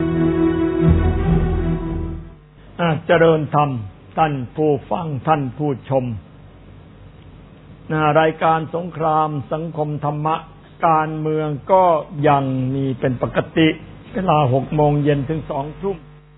เจริญธรรมท่านผู้ฟังท่านผู้ชมรายการสงครามสังคมธรรมะการเมืองก็ยังมีเป็นปกติเวลา 18:00 นถึง 20:00 น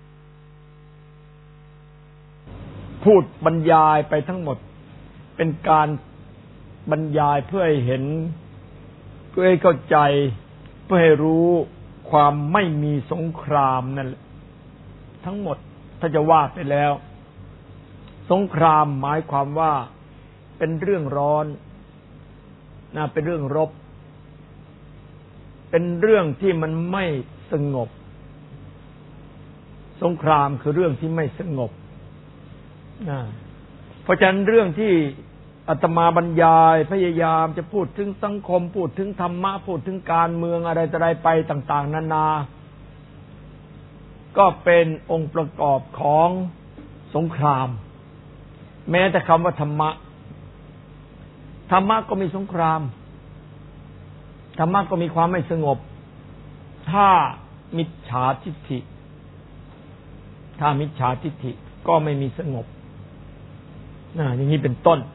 พูดบรรยายไปทั้งหมดเป็นการบรรยายเพื่อให้เห็นเพื่อให้เข้าใจเพื่อให้รู้ความไม่มีสงครามนั่นทั้งหมดถ้าจะว่าไปแล้วสงครามหมายความว่าเป็นเรื่องร้อนเป็นเรื่องรบเป็นเรื่องที่มันไม่สงบสงครามคือเรื่องที่ไม่สงบเพราะฉะนั้นเรื่องที่อาตมาบรรยายพยายามจะพูดถึงสังคมพูดถึงธรรมะพูดถึงการเมืองอะไรต่ออะไรไปต่างๆนานาก็เป็นองค์ประกอบของสงครามแม้แต่คำว่าธรรมะก็มีสงครามธรรมะก็มีความไม่สงบถ้ามิจฉาทิฏฐิก็ไม่มีสงบอย่างนี้เป็นต้น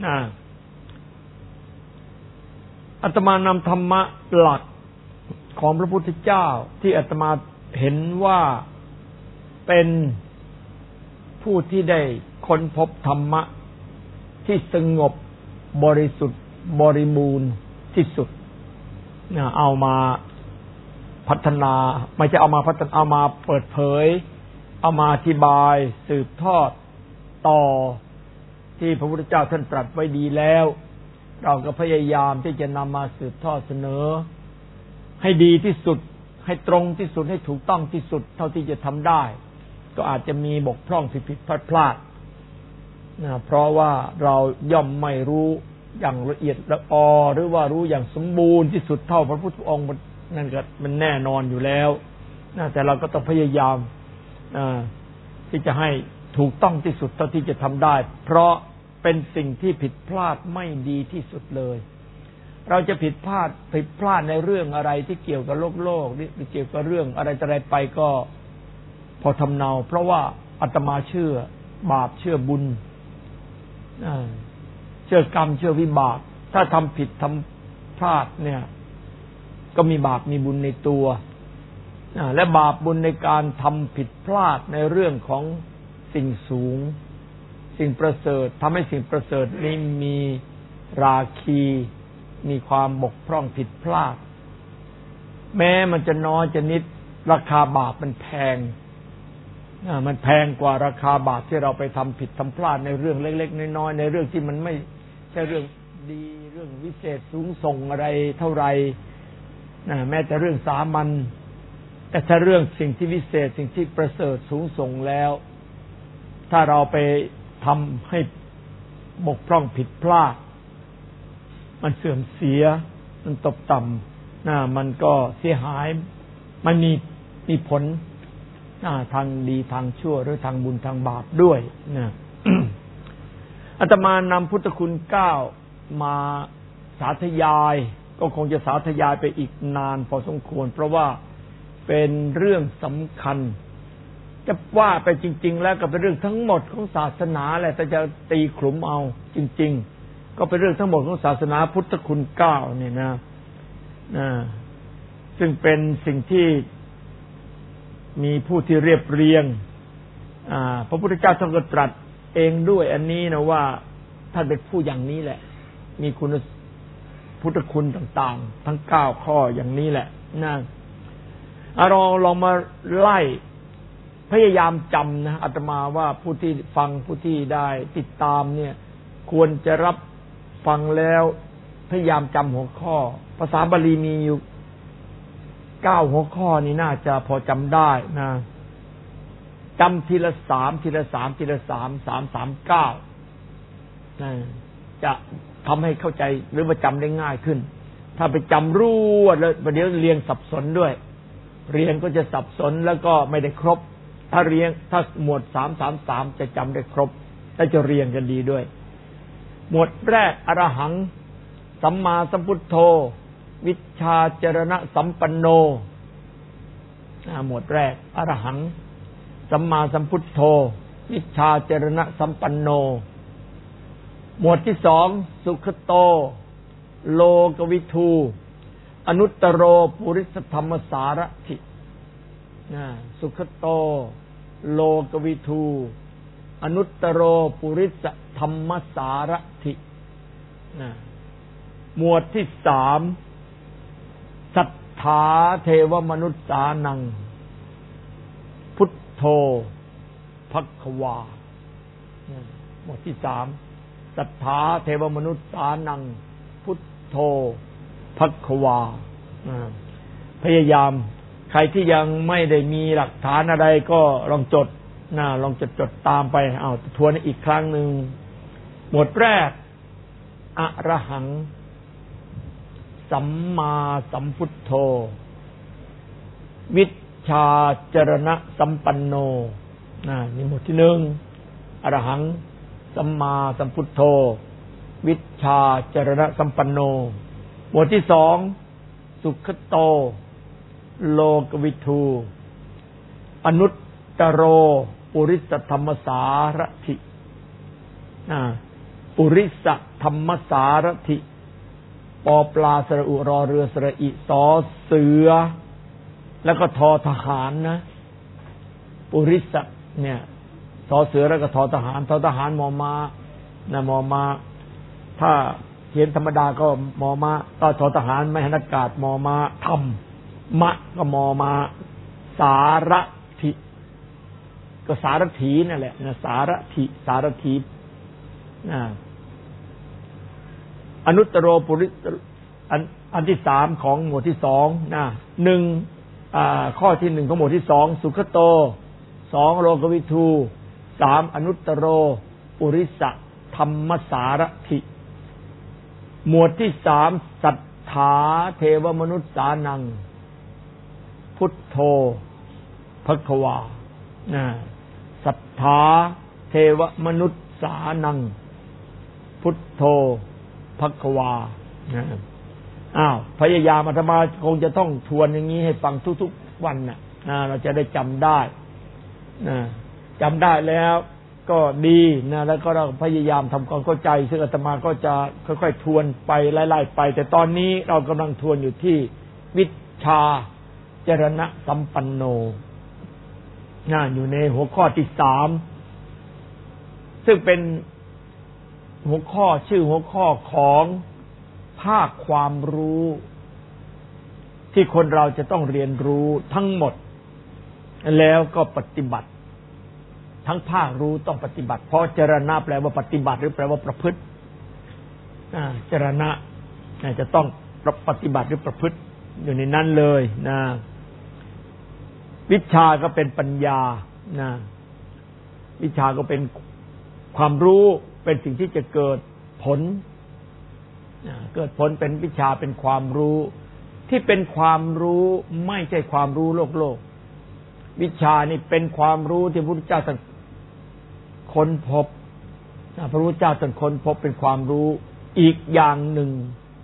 อาตมานำธรรมะหลักของพระพุทธเจ้าที่อาตมาเห็นว่าเป็นผู้ที่ได้ค้นพบธรรมะที่สงบบริสุทธิ์บริบูรณ์ที่สุดเอามาพัฒนาไม่ใช่เอามาพัฒนาเอามาเปิดเผยเอามาอธิบายสืบทอดต่อที่พระพุทธเจ้าท่านตรัสไว้ดีแล้วเราก็พยายามที่จะนำมาสืบทอดเสนอให้ดีที่สุดให้ตรงที่สุดให้ถูกต้องที่สุดเท่าที่จะทำได้ก็อาจจะมีบกพร่องผิดพลาดเพราะว่าเราย่อมไม่รู้อย่างละเอียดละออหรือว่ารู้อย่างสมบูรณ์ที่สุดเท่าพระพุทธองค์นั่นก็มันแน่นอนอยู่แล้วแต่เราก็ต้องพยายามที่จะให้ถูกต้องที่สุดเท่าที่จะทำได้เพราะเป็นสิ่งที่ผิดพลาดไม่ดีที่สุดเลยเราจะผิดพลาดในเรื่องอะไรที่เกี่ยวกับโลกหรือเกี่ยวกับเรื่องอะไรไปก็พอทำเนาเพราะว่าอาตมาเชื่อบาปเชื่อบุญเชื่อกรรมเชื่อวิบากถ้าทำผิดทำพลาดเนี่ยก็มีบาปมีบุญในตัวและบาปบุญในการทำผิดพลาดในเรื่องของสิ่งสูงสิ่งประเสริฐทำให้สิ่งประเสริฐนี้มีราคีมีความบกพร่องผิดพลาดแม้มันจะน้อยจะนิดราคาบาปมันแพงมันแพงกว่าราคาบาปที่เราไปทำผิดทำพลาดในเรื่องเล็กๆน้อยๆในเรื่องที่มันไม่ใช่เรื่องดีเรื่องวิเศษสูงส่งอะไรเท่าไหร่แม้แต่เรื่องสามัญแต่ถ้าเรื่องสิ่งที่วิเศษสิ่งที่ประเสริฐสูงส่งแล้วถ้าเราไปทำให้บกพร่องผิดพลาดมันเสื่อมเสียมันตกต่ำมันก็เสียหายมันมีผลทางดีทางชั่วหรือทางบุญทางบาปด้วยนะ อาตมานำพุทธคุณ9มาสาธยายก็คงจะสาธยายไปอีกนานพอสมควรเพราะว่าเป็นเรื่องสำคัญจะว่าไปจริงๆแล้วก็เป็นเรื่องทั้งหมดของศาสนาแหละแต่จะตีขลุ่มเอาจริงๆก็เป็นเรื่องทั้งหมดของศาสนาพุทธคุณ9เนี่ยนะซึ่งเป็นสิ่งที่มีผู้ที่เรียบเรียงพระพุทธเจ้าท่านก็ตรัสเองด้วยอันนี้นะว่าท่านเป็นผู้อย่างนี้แหละมีคุณพุทธคุณต่างๆทั้ง9ข้ออย่างนี้แหละนะเราลองมาไล่พยายามจำนะอาตมาว่าผู้ที่ฟังผู้ที่ได้ติดตามเนี่ยควรจะรับฟังแล้วพยายามจำหัวข้อภาษาบาลีมีอยู่9หัวข้อนี้น่าจะพอจำได้นะจำทีละ3จะทำให้เข้าใจหรือว่าจำได้ง่ายขึ้นถ้าไปจำรวดแล้วเดี๋ยวเรียงสับสนด้วยเรียงก็จะสับสนแล้วก็ไม่ได้ครบถ้าหมวด333จะจำได้ครบและจะเรียงกันดีด้วยหมวดแรกอรหังสัมมาสัมพุทโธวิชชาจรณะสัมปันโนหมวดแรกอรหังสัมมาสัมพุทโธวิชชาจรณะสัมปันโนหมวดที่สองสุขโตโลกวิทูอนุตตโรปุริสธรรมสารถิสุขโตโลกวิทูอนุตตโรปุริสธรรมสารถิหมวดที่สามสัทธาเทวมนุษสานังพุทโธภควาหมวดที่สามสัทธาเทวมนุษสานังพุทโธภควาพยายามใครที่ยังไม่ได้มีหลักฐานอะไรก็ลองจดลองจดตามไปทวนอีกครั้งหนึ่งหมวดแรกอรหังสัมมาสัมพุทโธวิชชาจรณะสัมปันโนนี่หมวดที่หนึ่งอรหังสัมมาสัมพุทโธวิชชาจรณะสัมปันโนหมวดที่สองสุขโตโลกวิทูอนุตตโรปุริสธรรมสารถิปุริสธรรมสารถิปอปลาสระอุรอเรือสระอิสอเสือแล้วก็ทอทหารนะปุริสเนี่ยสอเสือแล้วก็ทอทหารมอมานะมอมาถ้าเขียนธรรมดาก็มอมาก็ทอทหารไม่หันอากาศมอมาธรรมมะก็มอมาสารถิก็สารถีนั่นแหละนะสารถีอนุตตโรปุริสอันที่สามของหมวดที่สองหนึ่งข้อที่หนึ่งของหมวดที่สองสุขโตสองโลกวิทูสามอนุตตโรปุริสธรรมสารถิหมวดที่สามสัทธาเทวมนุษสานังพุทโธภควาศรัทธาเทวมนุษสานังพุทโธภควาพยายามอาตมาคงจะต้องทวนอย่างนี้ให้ฟังทุกๆวันเราจะได้จำได้จำได้แล้วก็ดีแล้วก็เราพยายามทำความเข้าใจซึ่งอาตมาก็จะค่อยๆทวนไปไล่ๆไปแต่ตอนนี้เรากำลังทวนอยู่ที่วิชชาจรณะสัมปันโนอยู่ในหัวข้อที่สามซึ่งเป็นหัวข้อชื่อหัวข้อของภาคความรู้ที่คนเราจะต้องเรียนรู้ทั้งหมดแล้วก็ปฏิบัติทั้งภาครู้ต้องปฏิบัติเพราะจรณะแปลว่าปฏิบัติหรือแปลว่าประพฤติจรณะจะต้องปฏิบัติหรือประพฤติอยู่ในนั้นเลยวิชาก็เป็นปัญญาวิชาก็เป็นความรู้เป็นสิ่งที่จะเกิดผลเกิดผลเป็นวิชาเป็นความรู้ที่เป็นความรู้ไม่ใช่ความรู้โลกวิชานี่เป็นความรู้ที่พระพุทธเจ้าท่านค้นพบพระพุทธเจ้าท่านค้นพบเป็นความรู้อีกอย่างหนึ่ง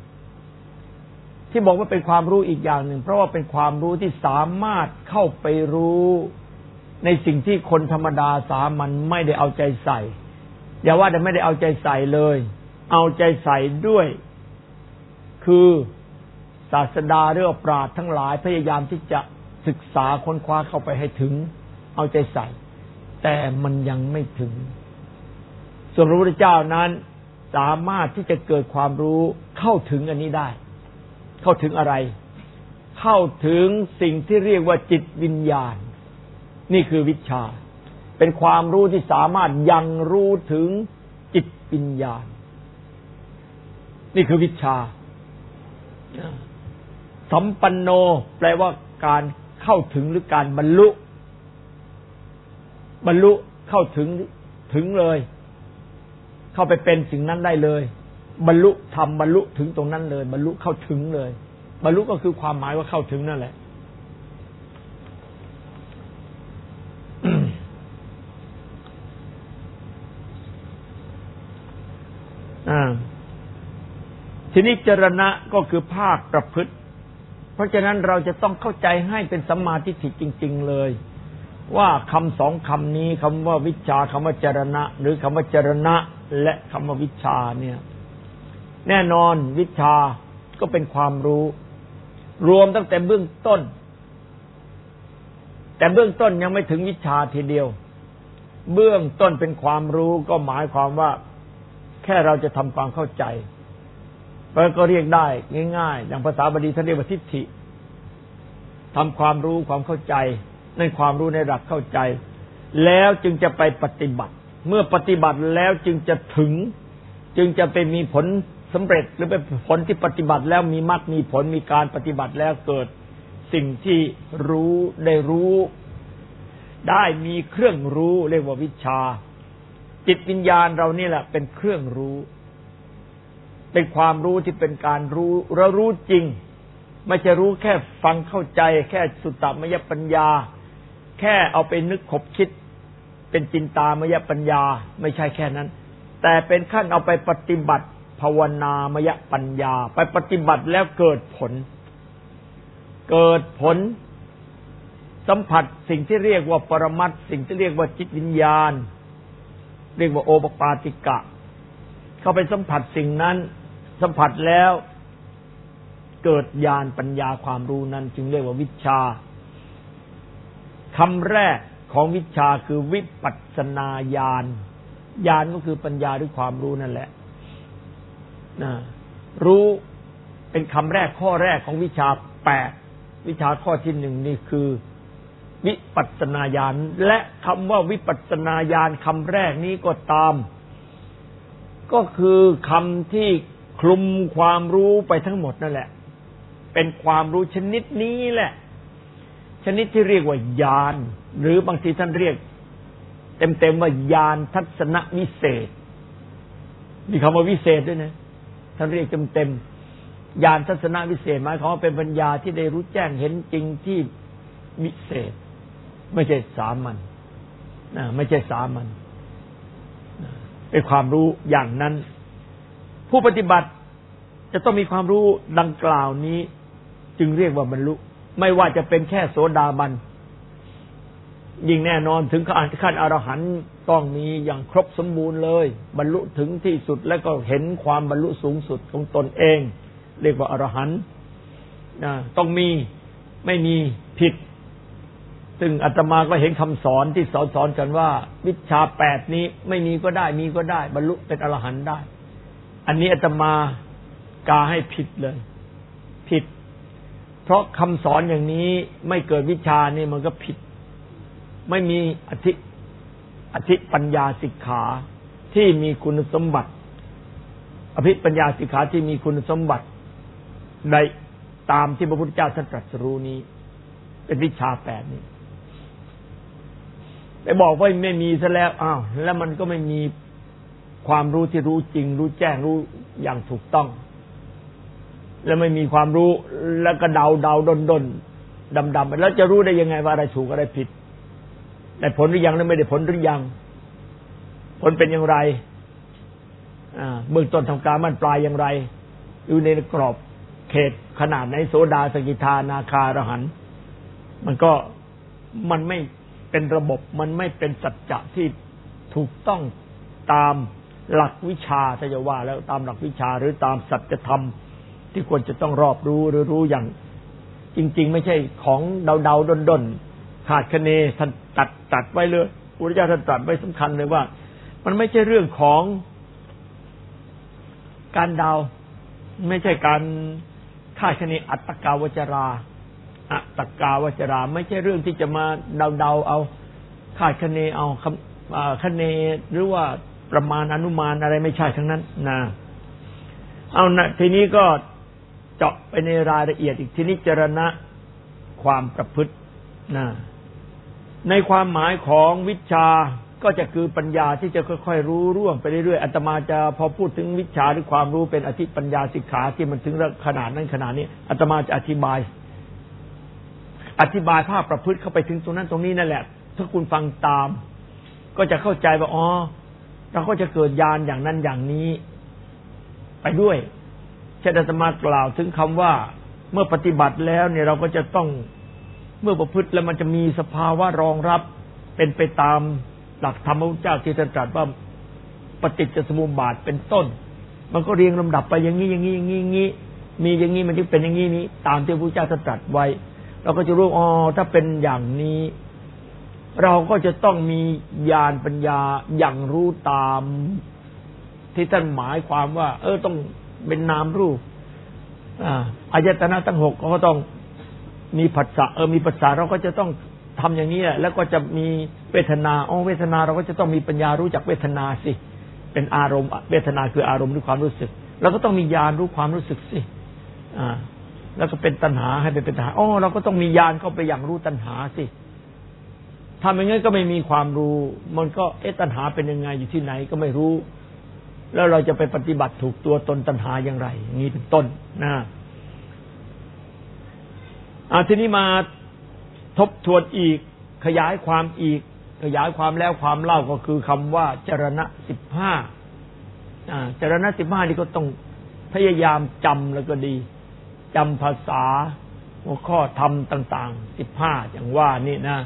ที่บอกว่าเป็นความรู้อีกอย่างหนึ่งเพราะว่าเป็นความรู้ที่สามารถเข้าไปรู้ในสิ่งที่คนธรรมดาสามัญไม่ได้เอาใจใส่อย่าว่าแต่ไม่ได้เอาใจใส่เลยเอาใจใส่ด้วยคือศาสดาหรือปราชญ์ทั้งหลายพยายามที่จะศึกษาค้นคว้าเข้าไปให้ถึงเอาใจใส่แต่มันยังไม่ถึงส่วนพระพุทธเจ้านั้นสามารถที่จะเกิดความรู้เข้าถึงอันนี้ได้เข้าถึงอะไรเข้าถึงสิ่งที่เรียกว่าจิตวิญญาณนี่คือวิชชาเป็นความรู้ที่สามารถยังรู้ถึงจิตวิญญาณนี่คือวิชชาสัมปันโนแปลว่าการเข้าถึงหรือการบรรลุเข้าถึงเลยเข้าไปเป็นสิ่งนั้นได้เลยบรรลุธรรมบรรลุถึงตรงนั้นเลยบรรลุเข้าถึงเลยบรรลุก็คือความหมายว่าเข้าถึงนั่นแหละ ทีนี้จรณะก็คือภาคประพฤติเพราะฉะนั้นเราจะต้องเข้าใจให้เป็นสัมมาทิฏฐิจริงๆเลยว่าคำสองคำนี้คำว่าวิชชาคำว่าจรณะหรือคำว่าจรณะและคำว่าวิชชาเนี่ยแน่นอนวิชชาก็เป็นความรู้รวมตั้งแต่เบื้องต้นแต่เบื้องต้นยังไม่ถึงวิชชาทีเดียวเบื้องต้นเป็นความรู้ก็หมายความว่าแค่เราจะทำความเข้าใจมันก็เรียกได้ง่ายๆอย่างภาษาบาลีท่านเรียกว่าทิฏฐิทำความรู้ความเข้าใจในความรู้ในหลักเข้าใจแล้วจึงจะไปปฏิบัติเมื่อปฏิบัติแล้วจึงจะถึงจึงจะไปมีผลสำเร็จหรือเป็นผลที่ปฏิบัติแล้วมีมรรคมีผลมีการปฏิบัติแล้วเกิดสิ่งที่รู้ได้มีเครื่องรู้เรียกว่าวิชชาจิตวิญญาณเรานี่แหละเป็นเครื่องรู้เป็นความรู้ที่เป็นการรู้เรารู้จริงไม่ใช่รู้แค่ฟังเข้าใจแค่สุตตมยปัญญาแค่เอาไปนึกขบคิดเป็นจินตามยปัญญาไม่ใช่แค่นั้นแต่เป็นขั้นเอาไปปฏิบัติภาวนามยปัญญาไปปฏิบัติแล้วเกิดผลสัมผัสสิ่งที่เรียกว่าปรมัตถ์สิ่งที่เรียกว่าจิตวิญญาณเรียกว่าโอปปาติกะเข้าไปสัมผัสสิ่งนั้นสัมผัสแล้วเกิดญาณปัญญาความรู้นั้นจึงเรียกว่าวิชชาคำแรกของวิชชาคือวิปัสสนาญาณญาณก็คือปัญญาหรือความรู้นั่นแหละรู้เป็นคำแรกข้อแรกของวิชา8วิชาข้อที่1นี่คือวิปัสสนาญาณและคำว่าวิปัสสนาญาณคำแรกนี้ก็ตามก็คือคำที่คลุมความรู้ไปทั้งหมดนั่นแหละเป็นความรู้ชนิดนี้แหละชนิดที่เรียกว่าญาณหรือบางทีท่านเรียกเต็มๆว่าญาณทัศนวิเศษมีคำว่าวิเศษด้วยนะท่านเรียกเต็มๆญาณทัศนวิเศษหมายความว่าเป็นปัญญาที่ได้รู้แจ้งเห็นจริงที่วิเศษไม่ใช่สามัญไม่ใช่สามัญเป็นความรู้อย่างนั้นผู้ปฏิบัติจะต้องมีความรู้ดังกล่าวนี้จึงเรียกว่าบรรลุไม่ว่าจะเป็นแค่โสดาบันยิ่งแน่นอนถึงขั้นอรหันต์ต้องมีอย่างครบสมบูรณ์เลยบรรลุถึงที่สุดแล้วก็เห็นความบรรลุสูงสุดของตนเองเรียกว่าอรหันต์ต้องมีไม่มีผิดซึ่งอาตมาก็เห็นคำสอนที่สอนกันว่าวิชชา8นี้ไม่มีก็ได้มีก็ได้บรรลุเป็นอรหันต์ได้อันนี้อาตมากาให้ผิดเลยผิดเพราะคำสอนอย่างนี้ไม่เกิดวิชานี่มันก็ผิดไม่มีอธิปัญญาสิกขาที่มีคุณสมบัติอภิปัญญาสิกขาที่มีคุณสมบัติในตามที่พระพุทธเจ้าท่านตรัสรู้นี้เป็นวิชา8นี้ไปบอกว่าไม่มีซะแล้วอ้าวแล้วมันก็ไม่มีความรู้ที่รู้จริงรู้แจ้งรู้อย่างถูกต้องแล้วไม่มีความรู้แล้วก็เดาดนดำแล้วจะรู้ได้ยังไงว่าอะไรถูกอะไรผิดได้ผลหรือยังหรือไม่ได้ผลหรือยังผลเป็นอย่างไรเบื้องต้นทำการมั่นปลายอย่างไรอยู่ในกรอบเขตขนาดไหนโสดาสกิทานาคาอรหันต์มันไม่เป็นระบบมันไม่เป็นสัจจะที่ถูกต้องตามหลักวิชาถ้าจะว่าแล้วตามหลักวิชาหรือตามสัจธรรมที่ควรจะต้องรอบรู้หรือรู้อย่างจริงๆไม่ใช่ของเดาดนขาดคะเนท่านตัดไว้เลยพุทธเจ้าท่านตรัสไว้สำคัญเลยว่ามันไม่ใช่เรื่องของการเดาไม่ใช่การขาดคะเนอัตตกาวจราไม่ใช่เรื่องที่จะมาเดาเอาขาดคะเนเอาคะเนหรือว่าประมาณอนุมานอะไรไม่ใช่ทั้งนั้นนะเอานะทีนี้ก็เจาะไปในรายละเอียดอีกทีนี้จรณะความประพฤตินะในความหมายของวิชาก็จะคือปัญญาที่จะค่อยๆรู้ร่วงไปเรื่อยๆอาตมาจะพอพูดถึงวิชาหรือความรู้เป็นอธิปัญญาสิกขาที่มันถึงขนาดนั้นขนาดนี้อาตมาจะอธิบายภาพประพฤติเข้าไปถึงตรงนั้นตรงนี้นั่นแหละถ้าคุณฟังตามก็จะเข้าใจว่าอ๋อเราก็จะเกิดญาณอย่างนั้นอย่างนี้ไปด้วยเช่นอาตมากล่าวถึงคำว่าเมื่อปฏิบัติแล้วเนี่ยเราก็จะต้องเมื่อประพฤติแล้วมันจะมีสภาวะรองรับเป็นไปตามหลักธรรมพระพุทธเจ้าที่ท่านตรัสว่าปฏิจจสมุปบาทเป็นต้นมันก็เรียงลำดับไปอย่างนี้อย่างนี้อย่างนี้อย่างนี้มีอย่างนี้มันจึงเป็นอย่างนี้นี้ตามที่พระพุทธเจ้าตรัสไว้เราก็จะรู้อ๋อถ้าเป็นอย่างนี้เราก็จะต้องมีญาณปัญญาอย่างรู้ตามที่ท่านหมายความว่าต้องเป็นนามรูปอายตนะทั้งหกก็ต้องมีผัสสะมีผัสสะเราก็จะต้องทำอย่างนี้แหละแล้วก็จะมีเวทนาเวทนาเราก็จะต้องมีปัญญารู้จักเวทนาสิเป็นอารมณ์เวทนาคืออารมณ์หรือความรู้สึกเราก็ต้องมีญาณรู้ความรู้สึกสิแล้วก็เป็นตัณหาให้เป็นตัณหาเราก็ต้องมีญาณเข้าไปอย่างรู้ตัณหาสิถ้าไม่งั้นก็ไม่มีความรู้มันก็ตัณหาเป็นยังไงอยู่ที่ไหนก็ไม่รู้แล้วเราจะไปปฏิบัติถูกตัวตนตัณหาอย่างไรอย่างนี้เป็นต้นนะทีนี้มาทบทวนอีกขยายความอีกขยายความแล้วความเล่าก็คือคำว่าจรณะ15จรณะ15นี่ก็ต้องพยายามจำแล้วก็ดีจำภาษาหัวข้อธรรมต่างๆ15อย่างว่านี่นะ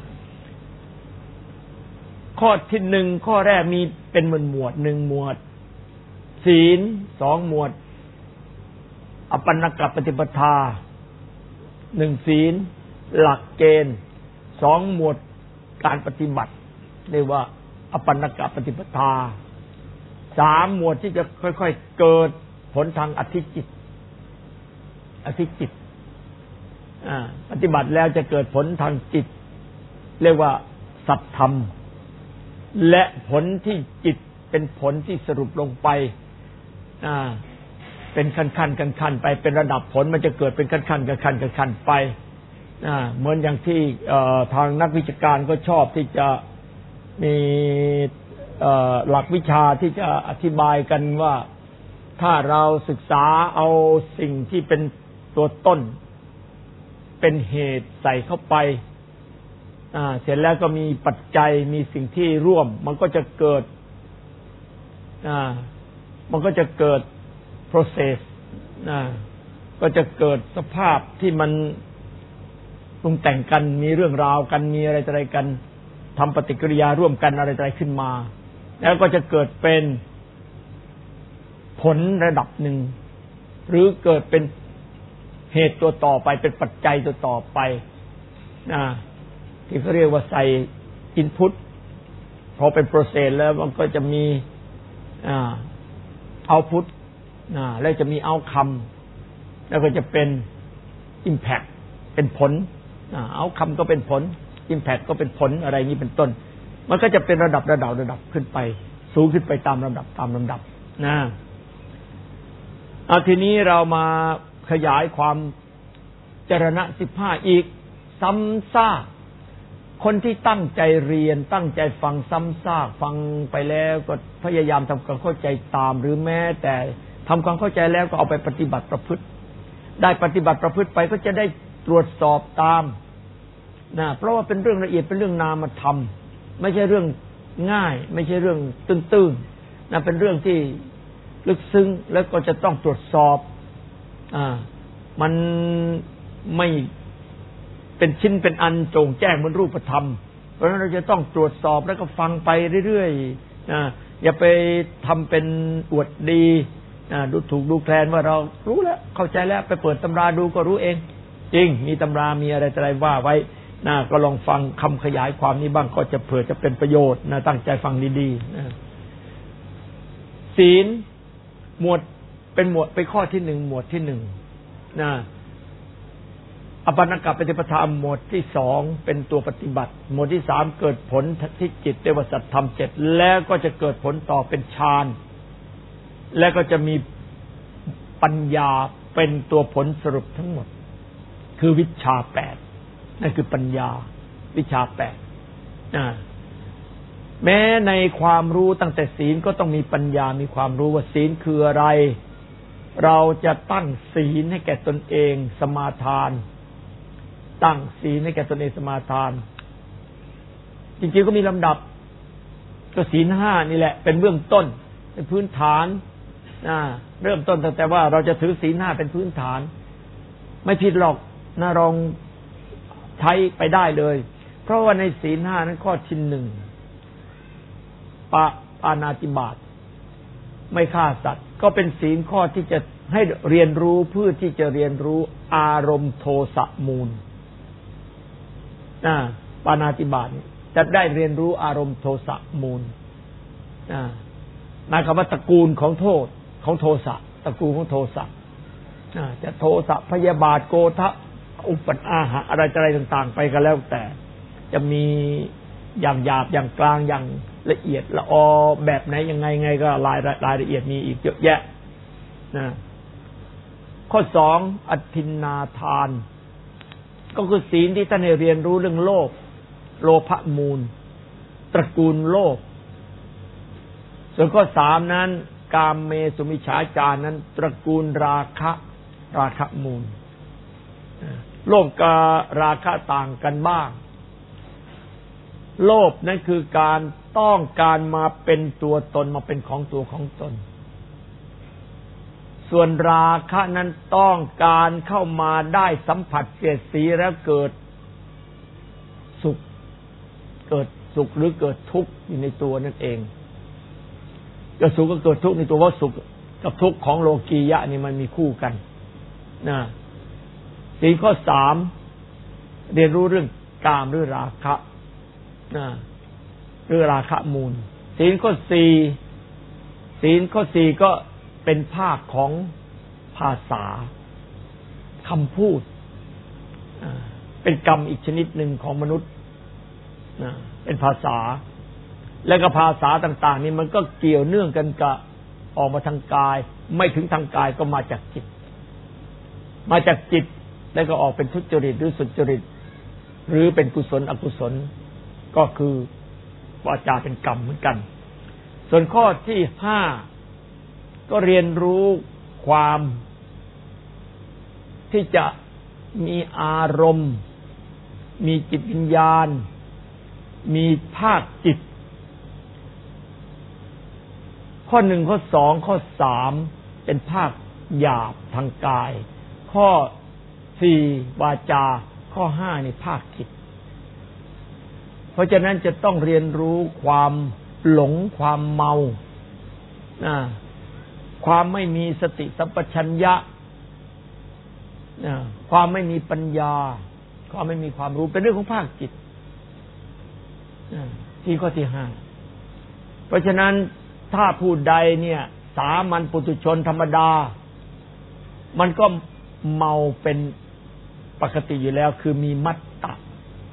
ข้อที่1ข้อแรกมีเป็นหมวด1หมวดศีล2หมวดอปันนกปฏิปทา1ศีลหลักเกณฑ์2หมวดการปฏิบัติเรียกว่าอปันนกปฏิปทา3หมวดที่จะค่อยๆเกิดผลทางอธิจิตปฏิบัติแล้วจะเกิดผลทางจิตเรียกว่าสัตธรรมและผลที่จิตเป็นผลที่สรุปลงไปเป็นขั้นไปเป็นระดับผลมันจะเกิดเป็นขั้นไปเหมือนอย่างที่ทางนักวิชาการก็ชอบที่จะมีหลักวิชาที่จะอธิบายกันว่าถ้าเราศึกษาเอาสิ่งที่เป็นตัวต้นเป็นเหตุใส่เข้าไปเสร็จแล้วก็มีปัจจัยมีสิ่งที่ร่วมมันก็จะเกิดprocess ก็จะเกิดสภาพที่มันปรุงแต่งกันมีเรื่องราวกันมีอะไรกันทำปฏิกิริยาร่วมกันอะไรขึ้นมาแล้วก็จะเกิดเป็นผลระดับหนึ่งหรือเกิดเป็นเหตุตัวต่อไปเป็นปัจจัยตัวต่อไปที่เขาเรียกว่าใส่ input พอเป็น process แล้วมันก็จะมีoutput แล้วจะมี outcome แล้วก็จะเป็น impact เป็นผลoutcome ก็เป็นผล impact ก็เป็นผลอะไรนี้เป็นต้นมันก็จะเป็นระดับขึ้นไปสูงขึ้นไปตามลำดับนะทีนี้เรามาขยายความจรณะ15อีกซ้ำซากคนที่ตั้งใจเรียนตั้งใจฟังซ้ำซากฟังไปแล้วก็พยายามทำความเข้าใจตามหรือแม้แต่ทำความเข้าใจแล้วก็เอาไปปฏิบัติประพฤติได้ปฏิบัติประพฤติไปก็จะได้ตรวจสอบตามนะเพราะว่าเป็นเรื่องละเอียดเป็นเรื่องนามธรรมไม่ใช่เรื่องง่ายไม่ใช่เรื่องตื้นๆนะเป็นเรื่องที่ลึกซึ้งแล้วก็จะต้องตรวจสอบมันไม่เป็นชิ้นเป็นอันโจ่งแจ้งเหมือนรูปธรรมเพราะฉะนั้นเราจะต้องตรวจสอบแล้วก็ฟังไปเรื่อยๆอย่าไปทำเป็นอวดดีดูถูกดูแคลนว่าเรารู้แล้วเข้าใจแล้วไปเปิดตำราดูก็รู้เองจริงมีตำรามีอะไรว่าไว้ก็ลองฟังคำขยายความนี้บ้างก็จะเผื่อจะเป็นประโยชน์ตั้งใจฟังดีๆศีลหมวดเป็นข้อที่1หมวดที่1อปันนกปฏิปทาหมวดที่2เป็นตัวปฏิบัติหมวดที่3เกิดผลที่จิตเรียกว่าสัตธรรม7แล้วก็จะเกิดผลต่อเป็นฌานแล้วก็จะมีปัญญาเป็นตัวผลสรุปทั้งหมดคือวิชชา8นั่นคือปัญญาวิชชา8แม้ในความรู้ตั้งแต่ศีลก็ต้องมีปัญญามีความรู้ว่าศีลคืออะไรเราจะตั้งศีลให้แก่ตนเองสมาทานตั้งศีลให้แก่ตนเองสมาทานจริงๆก็มีลำดับก็ศีล5นี่แหละเป็นเบื้องต้นเป็นพื้นฐานเริ่มต้นตั้งแต่ว่าเราจะถือศีล5เป็นพื้นฐานไม่ผิดหรอกนะลองใช้ไปได้เลยเพราะว่าในศีลห้านั้นข้อที่หนึ่งปาณาติบาตไม่ฆ่าสัตว์ก็เป็นศีลข้อที่จะให้เรียนรู้เพื่อที่จะเรียนรู้อารมณ์โทสะมูลปาณาติบาตจะได้เรียนรู้อารมณ์โทสะมูลหมายความว่าตระกูลของโทษของโทสะตระกูลของโทสะจะโทสะพยาบาทโกฏะอุปอาหะอะไรต่างๆไปก็แล้วแต่จะมีอย่างหยาบอย่างกลางอย่างละเอียดละออแบบไหนยังไงก็รายละเอียดมีอีกเยอะแยะนะข้อสองอทินนาทานก็คือศีลที่ท่านให้เรียนรู้เรื่องโลภะมูลตระกูลโลภส่วนข้อสามนั้นกามเมสุมิจฉาจารนั้นตระกูลราคะมูลโลภกับราคะต่างกันบ้างโลภนั่นคือการต้องการมาเป็นตัวตนมาเป็นของตัวของตนส่วนราคะนั้นต้องการเข้ามาได้สัมผัสเสียดสีแล้วเกิดสุขหรือเกิดทุกข์อยู่ในตัวนั่นเองเกิดสุขก็เกิดทุกข์ในตัวว่าสุขกับทุกข์ของโลกียะนี่มันมีคู่กันนะศีลข้อสามเรียนรู้เรื่องกามหรือราคะหรือราคะมูลศีลข้อสี่ก็เป็นภาคของภาษาคำพูดเป็นกรรมอีกชนิดหนึ่งของมนุษย์เป็นภาษาและก็ภาษาต่างๆนี่มันก็เกี่ยวเนื่องกันกับออกมาทางกายไม่ถึงทางกายก็มาจากจิตแล้วก็ออกเป็นทุจริตหรือสุจริตหรือเป็นกุศลอกุศลก็คือวาจาเป็นกรรมเหมือนกันส่วนข้อที่ห้าก็เรียนรู้ความที่จะมีอารมณ์มีจิตวิญญาณมีภาคจิตข้อหนึ่งข้อสองข้อสามเป็นภาคหยาบทางกายข้อสี่วาจาข้อห้านี่ภาคจิตเพราะฉะนั้นจะต้องเรียนรู้ความหลงความเมาความไม่มีสติสัมปชัญญะความไม่มีปัญญาความไม่มีความรู้เป็นเรื่องของภาคจิตที่ข้อที่ห้าเพราะฉะนั้นถ้าผู้ใดเนี่ยสามัญปุถุชนธรรมดามันก็เมาเป็นปกติอยู่แล้วคือมีมัตตะ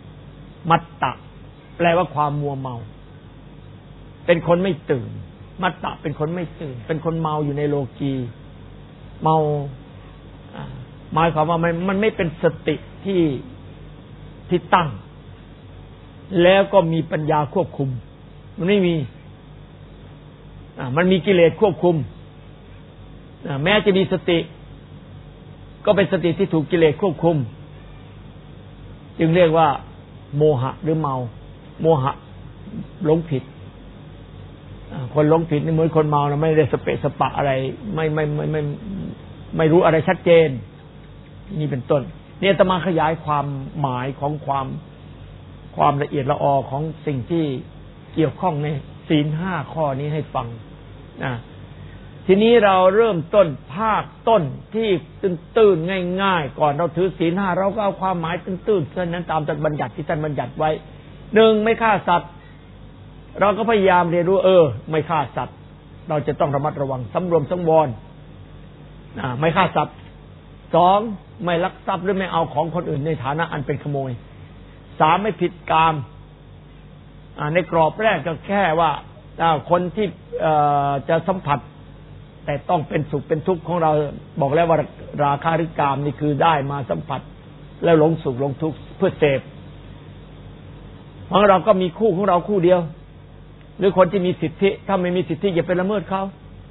แปลว่าความมัวเมาเป็นคนไม่ตื่นมัตตะเป็นคนไม่ตื่นเป็นคนเมาอยู่ในโลกีเมาหมายความว่ามันไม่เป็นสติที่ตั้งแล้วก็มีปัญญาควบคุมมันไม่มีมันมีกิเลสควบคุมแม้จะมีสติก็เป็นสติที่ถูกกิเลสควบคุมจึงเรียกว่าโมหะหรือเมาโมหะหลงผิดคนหลงผิดนี่เหมือนคนเมานะไม่ได้สเปะสปะอะไรไม่รู้อะไรชัดเจนนี่เป็นต้นเนี่ยอาตมาขยายความหมายของความละเอียดละออของสิ่งที่เกี่ยวข้องในศีลห้าข้อนี้ให้ฟังทีนี้เราเริ่มต้นภาคต้นที่ตื้นๆง่ายๆก่อนเราถือศีลห้าเราก็เอาความหมายตื้นๆเท่านั้นตามบัญญัติที่ท่านบัญญัติไว้หนึ่งไม่ฆ่าสัตว์เราก็พยายามเรียนรู้ไม่ฆ่าสัตว์เราจะต้องระมัดระวังสำรวมสังวรไม่ฆ่าสัตว์สองไม่ลักทรัพย์หรือไม่เอาของคนอื่นในฐานะอันเป็นขโมยสามไม่ผิดกามในกรอบแรกก็แค่ว่าคนที่จะสัมผัสแต่ต้องเป็นสุขเป็นทุกข์ของเราบอกแล้วว่าราคะหรือกามนี่คือได้มาสัมผัสแล้วหลงสุขหลงทุกข์เพื่อเสพเพราะเราก็มีคู่ของเราคู่เดียวหรือคนที่มีสิทธิถ้าไม่มีสิทธิอย่าไปละเมิดเขา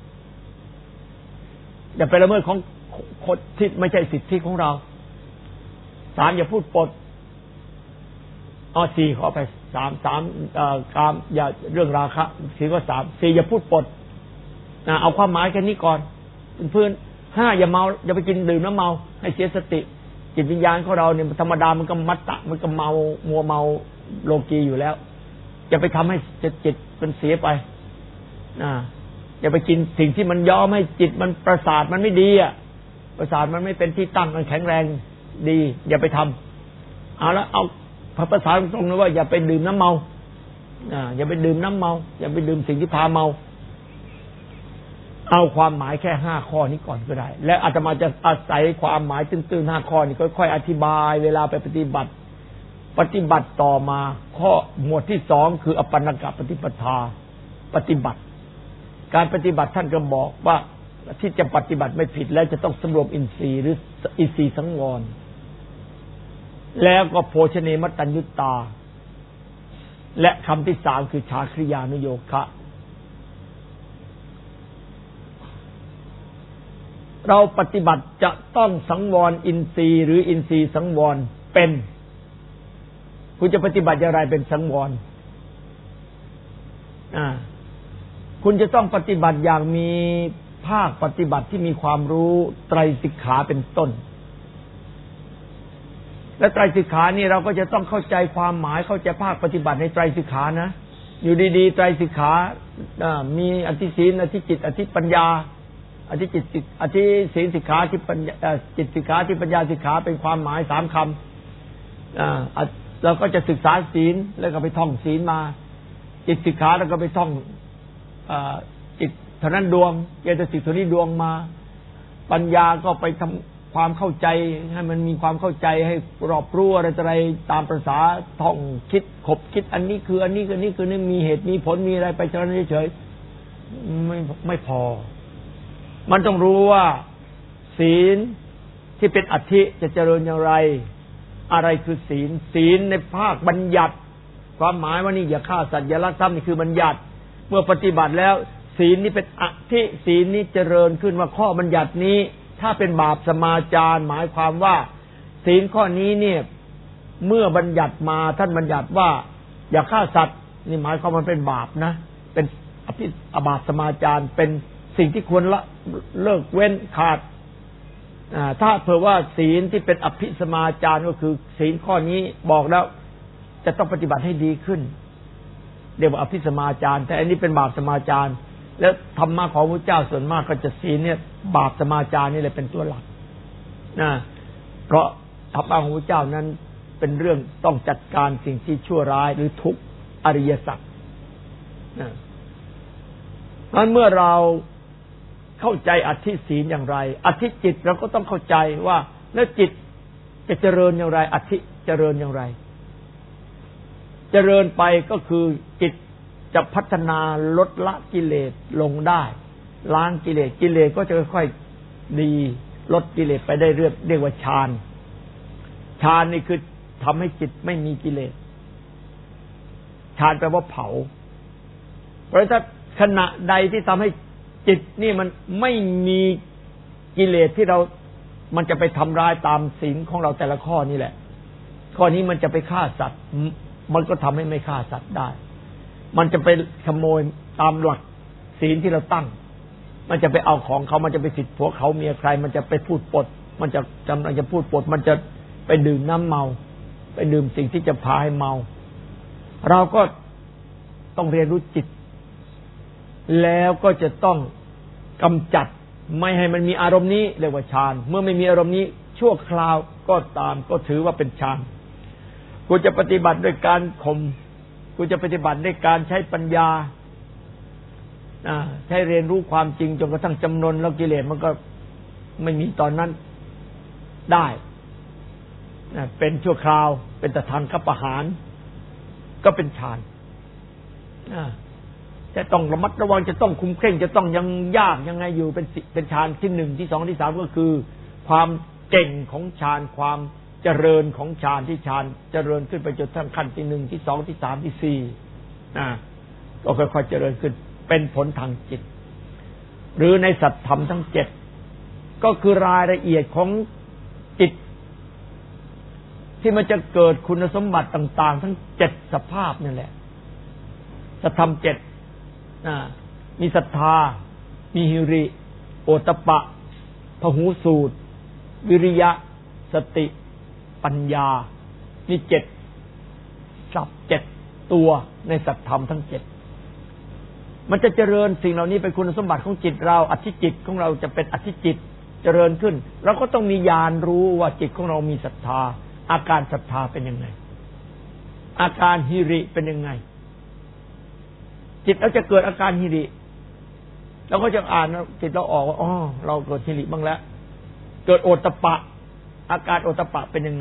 อย่าไปละเมิดของคนที่ไม่ใช่สิทธิของเราสามอย่าพูดปดสี่ขอไปสามกามอย่าเรื่องราคะสี่ก็สามสี่อย่าพูดปดเอาความหมายแค่นี้ก่อนเพื่อนห้าอย่าเมาอย่าไปกินดื่มน้ำเมาให้เสียสติจิตวิญญาณของเราเนี่ยธรรมดามันก็มัตตะมันก็เมามัวเมาโลกีอยู่แล้วอย่าไปทำให้จิตมันเสียไปอย่าไปกินสิ่งที่มันย้อมให้จิตมันประสาทมันไม่ดีอ่ะประสาทมันไม่เป็นที่ตั้งมันแข็งแรงดีอย่าไปทำเอาละเอาภาษาตรงๆนะว่าอย่าไปดื่มน้ำเมาอย่าไปดื่มน้ำเมาอย่าไปดื่มสิ่งที่พาเมาเอาความหมายแค่5ข้อนี้ก่อนก็ได้และอาตมาจะอาศัยความหมายตื้นๆ5ข้อนี้ค่อยๆอธิบายเวลาไปปฏิบัติต่อมาข้อหมวดที่2คืออปันนกปฏิปทาปฏิบัติการปฏิบัติท่านก็บอกว่าที่จะปฏิบัติไม่ผิดแล้วจะต้องสำรวมอินทรีย์หรืออินทรีย์สังวรแล้วก็โภชเนมัตตัญญุตาและคำที่3คือชาคริยานุโยคะเราปฏิบัติจะต้องสังวรอินทรีย์หรืออินทรีย์สังวรเป็นคุณจะปฏิบัติอย่างไรเป็นสังวรคุณจะต้องปฏิบัติอย่างมีภาคปฏิบัติที่มีความรู้ไตรสิกขาเป็นต้นและไตรสิกขานี่เราก็จะต้องเข้าใจความหมายเข้าใจภาคปฏิบัติในไตรสิกขานะอยู่ดีๆไตรสิกขามีอธิศีลอธิจิตอธิปัญญาอธิจิตอธิศีลสิกขาอธิปัญญาจิตสิกขาอธิปัญญาสิกขาเป็นความหมาย3คำเราก็จะศึกษาศีลแล้วก็ไปท่องศีลมาจิตสิกขาแล้วก็ไปท่องจิตเท่านั้นดวงเจตสิกเท่านี้ดวงมาปัญญาก็ไปทำความเข้าใจให้มันมีความเข้าใจให้รอบรู้อะไรตามประสาท่องคิดขบคิดอันนี้คืออันนี้คือนี่คือนี่มีเหตุมีผลมีอะไรไปเฉยๆไม่พอมันต้องรู้ว่าศีลที่เป็นอธิจะเจริญอย่างไรอะไรคือศีลในภาคบัญญัติความหมายว่านี่อย่าฆ่าสัตว์อย่าลักทรัพย์นี่คือบัญญัติเมื่อปฏิบัติแล้วศีลนี้เป็นอธิศีลนี้เจริญขึ้นว่าข้อบัญญัตินี้ถ้าเป็นบาปสมาจารหมายความว่าศีลข้อนี้เนี่ยเมื่อบัญญัติมาท่านบัญญัติว่าอย่าฆ่าสัตว์นี่หมายความมันเป็นบาปนะเป็นบาปสมาจารเป็นสิ่งที่ควรละเลิกเว้นขาดถ้าเผื่อว่าศีลที่เป็นอภิสมาจารก็คือศีลข้อนี้บอกแล้วจะต้องปฏิบัติให้ดีขึ้นเรียกว่าอภิสมาจารแต่อันนี้เป็นบาปสมาจารแล้วธรรมะของพระเจ้าส่วนมากก็จะศีลเนี่ยบาปสมาจารนี่เลยเป็นตัวหลักนะเพราะธรรมะของพระเจ้านั้นเป็นเรื่องต้องจัดการสิ่งที่ชั่วร้ายหรือทุกข์อริยสัจนะงั้นเมื่อเราเข้าใจอธิศีลอย่างไรอธิจิตเราก็ต้องเข้าใจว่าแล้วจิตจะเจริญอย่างไรอธิเจริญอย่างไรเจริญไปก็คือจิตจะพัฒนาลดละกิเลสลงได้ล้างกิเลสก็จะค่อยๆดีลดกิเลสไปได้เรียกว่าฌานนี่คือทำให้จิตไม่มีกิเลสฌานแปลว่าเผาเพราะถ้าขณะใดที่ทำให้จิตนี่มันไม่มีกิเลสที่มันจะไปทำร้ายตามศีลของเราแต่ละข้อนี่แหละข้อนี้มันจะไปฆ่าสัตว์มันก็ทำให้ไม่ฆ่าสัตว์ได้มันจะไปขโมยตามหลักศีลที่เราตั้งมันจะไปเอาของเขามันจะไปผิดผัวเขาเมียใครมันจะไปพูดปดมันจะกำลังจะพูดปดมันจะไปดื่มน้ำเมาไปดื่มสิ่งที่จะพาให้เมาเราก็ต้องเรียนรู้จิตแล้วก็จะต้องกำจัดไม่ให้มันมีอารมณ์นี้เรียกว่าฌานเมื่อไม่มีอารมณ์นี้ชั่วคราวก็ตามก็ถือว่าเป็นฌานกูจะปฏิบัติด้วยการข่มกูจะปฏิบัติด้วยการใช้ปัญญาใช้เรียนรู้ความจริงจนกระทั่งจำนนแล้วกิเลสมันก็ไม่มีตอนนั้นได้เป็นชั่วคราวเป็นตถานคัปปหารก็เป็นฌานจะต้องระมัดระวังจะต้องคุมเคร่งจะต้องยังยากยังไงอยู่เป็นฌานที่1ที่2ที่3ก็คือความเก่งของฌานความเจริญของฌานที่ฌานเจริญขึ้นไปจนถึงขั้นที่1ที่2ที่3ที่4ก็ค่อยๆเจริญขึ้นเป็นผลทางจิตหรือในสัตธรรมทั้ง7ก็คือรายละเอียดของจิตที่มันจะเกิดคุณสมบัติต่างๆทั้ง7สภาพนั่นแหละสัตธรรม7มีศรัทธามีหิริโอตตัปปะพหูสูตรวิริยะสติปัญญามี7ศัพท์7ตัวในสัจธรรมทั้ง7มันจะเจริญสิ่งเหล่านี้เป็นคุณสมบัติของจิตเราอธิจิตของเราจะเป็นอธิจิตเจริญขึ้นเราก็ต้องมีญาณรู้ว่าจิตของเรามีศรัทธาอาการศรัทธาเป็นยังไงอาการหิริเป็นยังไงจิตเราจะเกิดอาการหิริเราก็จะอ่านจิตเราออกว่าอ๋อเราเกิดหิริบ้างแล้วเกิดโอตตัปปะอาการโอตตัปปะเป็นยังไง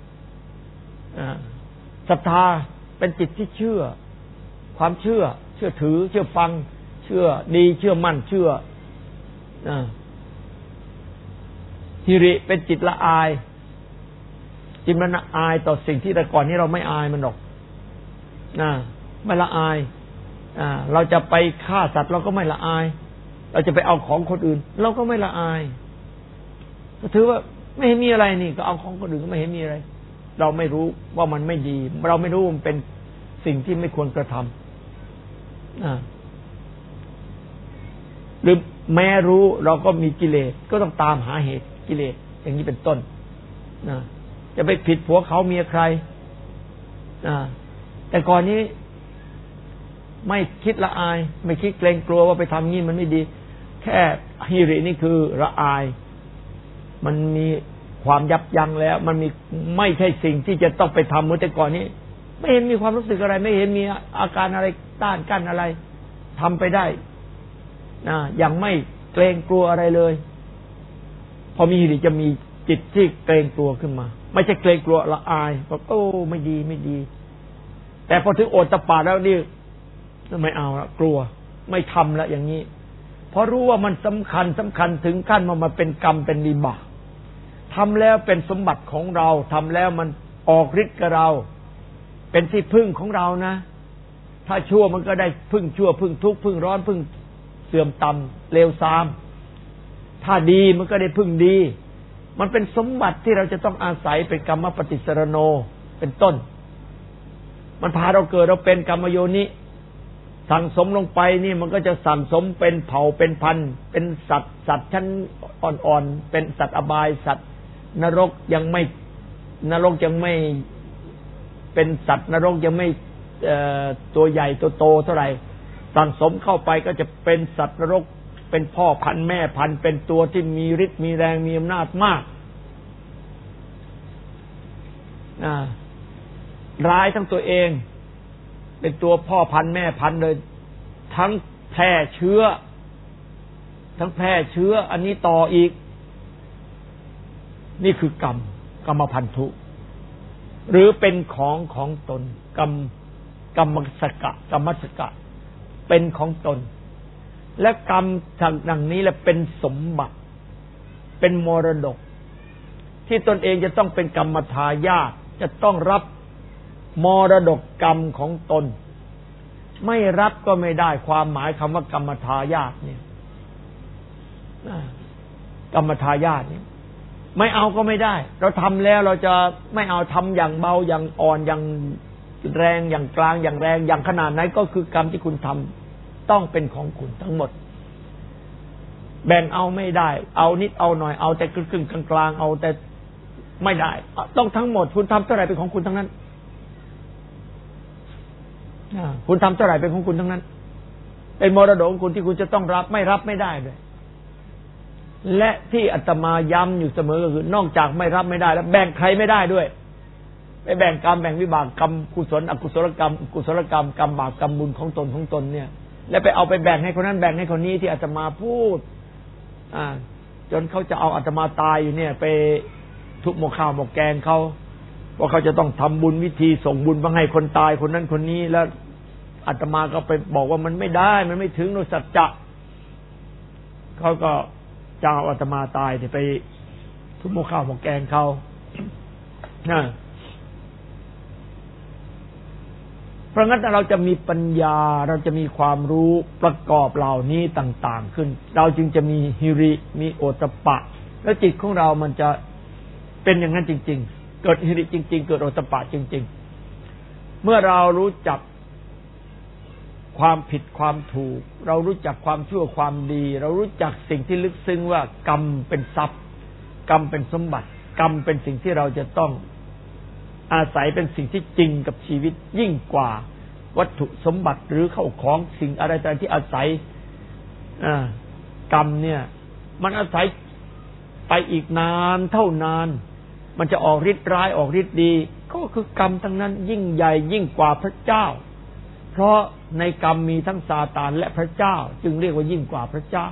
ศรัทธาเป็นจิตที่เชื่อความเชื่อถือเชื่อฟังเชื่อดีเชื่อมั่นเชื่อหิริเป็นจิตละอายจิตมันอายต่อสิ่งที่แต่ก่อนนี้เราไม่อายมันหรอกไม่ละอายเราจะไปฆ่าสัตว์เราก็ไม่ละอายเราจะไปเอาของคนอื่นเราก็ไม่ละอายก็ถือว่าไม่เห็นมีอะไรนี่ก็เอาของคนอื่นก็ไม่เห็นมีอะไรเราไม่รู้ว่ามันไม่ดีเราไม่รู้มันเป็นสิ่งที่ไม่ควรกระทำหรือแม้รู้เราก็มีกิเลสก็ต้องตามหาเหตุกิเลสอย่างนี้เป็นต้นจะไปผิดผัวเขาเมียใครแต่ก่อนนี้ไม่คิดละอายไม่คิดเกรงกลัวว่าไปทำงี้มันไม่ดีแค่หิรินี่คือละอายมันมีความยับยั้งแล้วมันมีไม่ใช่สิ่งที่จะต้องไปทำเหมือนแต่ก่อนนี้ไม่เห็นมีความรู้สึกอะไรไม่เห็นมีอาการอะไรต้านกั้นอะไรทำไปได้อย่างไม่เกรงกลัวอะไรเลยพอมีหิริจะมีจิตที่เกรงกลัวขึ้นมาไม่ใช่เกรงกลัวละอายบอกโอ้ไม่ดีแต่พอถึงโอตตัปปะแล้วนี่ไม่เอาละกลัวไม่ทำละอย่างนี้เพราะรู้ว่ามันสำคัญถึงขั้นมาเป็นกรรมเป็นวิบากทำแล้วเป็นสมบัติของเราทำแล้วมันออกฤทธิ์กับเราเป็นที่พึ่งของเรานะถ้าชั่วมันก็ได้พึ่งชั่วพึ่งทุกข์พึ่งร้อนพึ่งเสื่อมต่ำเลวทรามถ้าดีมันก็ได้พึ่งดีมันเป็นสมบัติที่เราจะต้องอาศัยเป็นกรรมปฏิสรโนเป็นต้นมันพาเราเกิดเราเป็นกรรมโยนิสั่งสมลงไปนี่มันก็จะสั่งสมเป็นเผ่าเป็นพันธุ์เป็นสัตว์ชั้นอ่อนๆเป็นสัตว์อบายสัตว์นรกยังไม่เป็นสัตว์นรกยังไม่ตัวใหญ่ตัวโตเท่าไหร่สั่งสมเข้าไปก็จะเป็นสัตว์นรกเป็นพ่อพันธุ์แม่พันธุ์เป็นตัวที่มีฤทธิ์มีแรงมีอำนาจมากร้ายทั้งตัวเองเป็นตัวพ่อพันธุ์แม่พันธุ์เลยทั้งแพร่เชื้ออันนี้ต่ออีกนี่คือกรรมพันธุหรือเป็นของตนกรรมสกะเป็นของตนและกรรมดังนี้แหละเป็นสมบัติเป็นมรดกที่ตนเองจะต้องเป็นกรรมทายาทจะต้องรับมรดกกรรมของตนไม่รับก็ไม่ได้ความหมายคำว่ากรรมทายาทเนี่ยกรรมทายาทเนี่ยไม่เอาก็ไม่ได้เราทำแล้วเราจะไม่เอาทำอย่างเบาอย่างอ่อนอย่างแรงอย่างกลางอย่างแรงอย่างขนาดไหนก็คือกรรมที่คุณทำต้องเป็นของคุณทั้งหมดแบ่งเอาไม่ได้เอานิดเอาหน่อยเอาแต่ครึ่งกลางเอาแต่ไม่ได้ต้องทั้งหมดคุณทำเท่าไหร่เป็นของคุณทั้งนั้นคุณทำเท่าไหร่เป็นของคุณทั้งนั้นเป็นมรดกของคุณที่คุณจะต้องรับไม่รับไม่ได้เลยและที่อาตมาย้ำอยู่เสมอก็คือนอกจากไม่รับไม่ได้แล้วแบ่งใครไม่ได้ด้วยไปแบ่งกรรมแบ่งวิบากกรรมกุศลอกุศลกรรมกุศลกรรมกรรมบาปกรรมบุญของตนเนี่ยแล้วไปเอาไปแบ่งให้คนนั้นแบ่งให้คนนี้ที่อาตมาพูดจนเขาจะเอาอาตมาตายอยู่เนี่ยไปทุบหม้อข้าวหม้อแกงเขาว่าเขาจะต้องทำบุญวิธีส่งบุญมาให้คนตายคนนั้นคนนี้แล้วอาตมาก็ไปบอกว่ามันไม่ได้มันไม่ถึงโนสัจจะเขาก็จะเอาอาตมาตายไปทุบหม้อข้าวหม้อแกงเขาเพราะงั้นเราจะมีปัญญาเราจะมีความรู้ประกอบเหล่านี้ต่างๆขึ้นเราจึงจะมีหิริมีโอตตัปปะแล้วจิตของเรามันจะเป็นอย่างนั้นจริงๆเกิดหิริจริงๆเกิดโอตตัปปะจริงๆเมื่อเรารู้จักความผิดความถูกเรารู้จักความชั่วความดีเรารู้จักสิ่งที่ลึกซึ้งว่ากรรมเป็นทรัพย์กรรมเป็นสมบัติกรรมเป็นสิ่งที่เราจะต้องอาศัยเป็นสิ่งที่จริงกับชีวิตยิ่งกว่าวัตถุสมบัติหรือเข้าของสิ่งอะไรต่างที่อาศัยกรรมเนี่ยมันอาศัยไปอีกนานเท่านานมันจะออกฤทธิ์ร้ายออกฤทธิ์ดีก็คือกรรมทั้งนั้นยิ่งใหญ่ยิ่งกว่าพระเจ้าเพราะในกรรมมีทั้งซาตานและพระเจ้าจึงเรียกว่ายิ่งกว่าพระเจ้า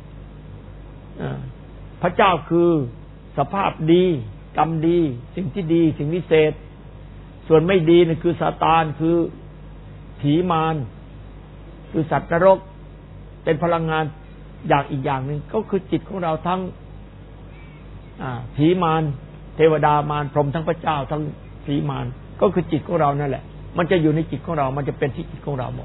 พระเจ้าคือสภาพดีกรรมดีสิ่งที่ดีสิ่งวิเศษส่วนไม่ดีนี่คือซาตานคือผีมารคือสัตว์นรกเป็นพลังงานอย่างอีกอย่างหนึ่งก็คือจิตของเราทั้งผีมารเทวดามารพรหมทั้งพระเจ้าทั้งผีมารก็คือจิตของเรานั่นแหละมันจะอยู่ในจิตของเรามันจะเป็นที่จิตของเราหมด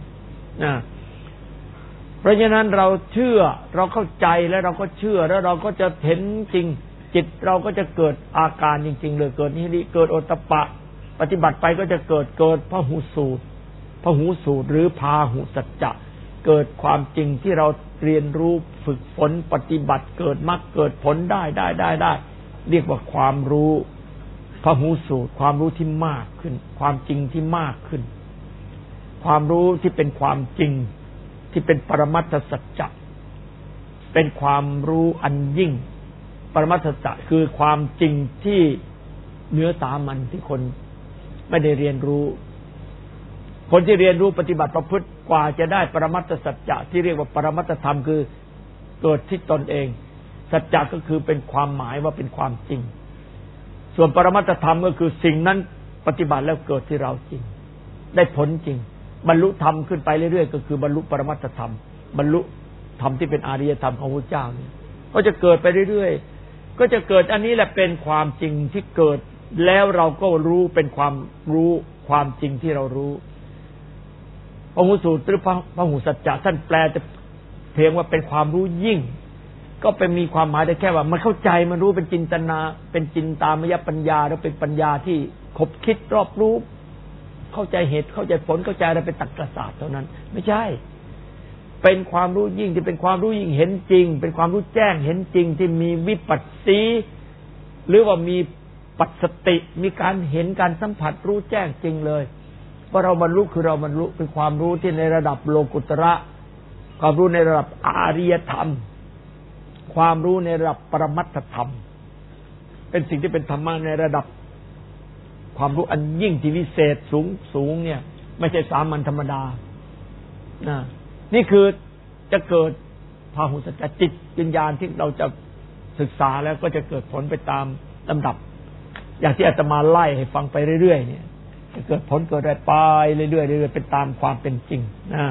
เพราะฉะนั้นเราเชื่อเราเข้าใจแล้วเราก็เชื่อแล้วเราก็จะเห็นจริงจิตเราก็จะเกิดอาการจริงๆเลยเกิดนิริเกิดโอตตัปปะปฏิบัติไปก็จะเกิดพหูสูตรหรือพาหุสัจจะเกิดความจริงที่เราเรียนรู้ฝึกฝนปฏิบัติเกิดมรรคเกิดผลได้เรียกว่าความรู้พหูสูตรความรู้ที่มากขึ้นความจริงที่มากขึ้นความรู้ที่เป็นความจริงที่เป็นปรมัตถสัจจะเป็นความรู้อันยิ่งปรมัตถสัจจะคือความจริงที่เหนือสามัญที่คนไม่ได้เรียนรู้คนที่เรียนรู้ปฏิบัติประพฤติกว่าจะได้ปรมัตถสัจจะที่เรียกว่าปรมัตถธรรมคือเกิดที่ตนเองสัจจะก็คือเป็นความหมายว่าเป็นความจริงส่วนปรมัตถธรรมก็คือสิ่งนั้นปฏิบัติแล้วเกิดที่เราจริงได้ผลจริงบรรลุธรรมขึ้นไปเรื่อยๆก็คือบรรลุปรมัตถธรรมบรรลุธรรมที่เป็นอริยธรรมของพระเจ้านี่ก็จะเกิดไปเรื่อยๆก็จะเกิดอันนี้แหละเป็นความจริงที่เกิดแล้วเราก็รู้เป็นความรู้ความจริงที่เรารู้พหูสูตรหรือพหูสัจจะท่านแปลจะเพียงว่าเป็นความรู้ยิ่งก็เป็นมีความหมายได้แค่ว่ามันเข้าใจมันรู้เป็นจินตนาเป็นจินตามยปัญญาแล้วเป็นปัญญาที่คบคิดรอบรู้เข้าใจเหตุเข้าใจผลเข้าใจอะไรเป็นตรรกศาสตร์เท่านั้นไม่ใช่เป็นความรู้ยิ่งที่เป็นความรู้ยิ่งเห็นจริงเป็นความรู้แจ้งเห็นจริงที่มีวิปัสสีหรือว่ามีปัสสติมีการเห็นการสัมผัสรู้แจ้งจริงเลยว่าเราบรรลุคือเราบรรลุเป็นความรู้ที่ในระดับโลกุตระความรู้ในระดับอาริยธรรมความรู้ในระดับปรมัตถธรรมเป็นสิ่งที่เป็นธรรมะในระดับความรู้อันยิ่งที่วิเศษสูงเนี่ยไม่ใช่สามัญธรรมดานี่คือจะเกิดพหุสัจจะจิตวิญญาณที่เราจะศึกษาแล้วก็จะเกิดผลไปตามลำดับอย่างที่อาตมาไล่ให้ฟังไปเรื่อยๆเนี่ยจะเกิดผลเกิดอะไรไปเรื่อยๆเป็นตามความเป็นจริง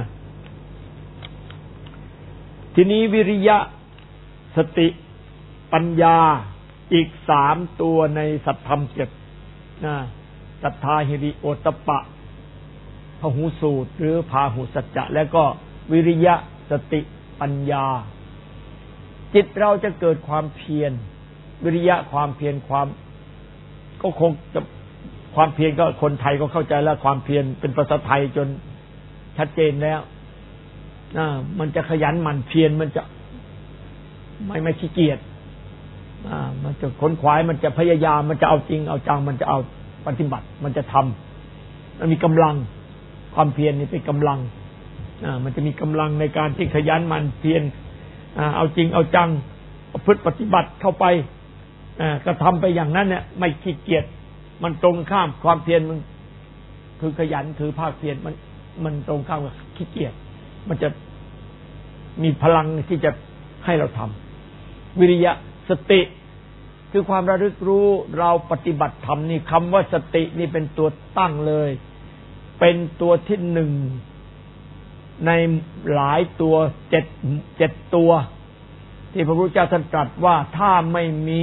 ทีนี้วิริยะสติปัญญาอีก3ตัวในสัทธรรม7ศรัทธาหิริโอตตัปปะพหูสูตรหรือพาหุสัจจะแล้วก็วิริยะสติปัญญาจิตเราจะเกิดความเพียรวิริยะความเพียรความก็คงจะความเพียรก็คนไทยก็เข้าใจแล้วความเพียรเป็นภาษาไทยจนชัดเจนแล้วมันจะขยันหมั่นเพียรมันจะไม่ขี้เกียจมันจะขนขวายมันจะพยายามมันจะเอาจริงเอาจังมันจะเอาปฏิบัติมันจะทำมันมีกำลังความเพียรนี่เป็นกำลังมันจะมีกำลังในการที่ขยันหมั่นเพียรเอาจริงเอาจังประพฤติปฏิบัติเข้าไปก็ทำไปอย่างนั้นเนี่ยไม่ขี้เกียจมันตรงข้ามความเพียรมันคือขยันคือภาคเพียรมันตรงข้ามกับขี้เกียจมันจะมีพลังที่จะให้เราทำวิริยะสติคือความระลึกรู้เราปฏิบัติธรรมนี่คำว่าสตินี่เป็นตัวตั้งเลยเป็นตัวที่หนึ่งในหลายตัวเจ็ดตัวที่พระพุทธเจ้าท่านตรัสว่าถ้าไม่มี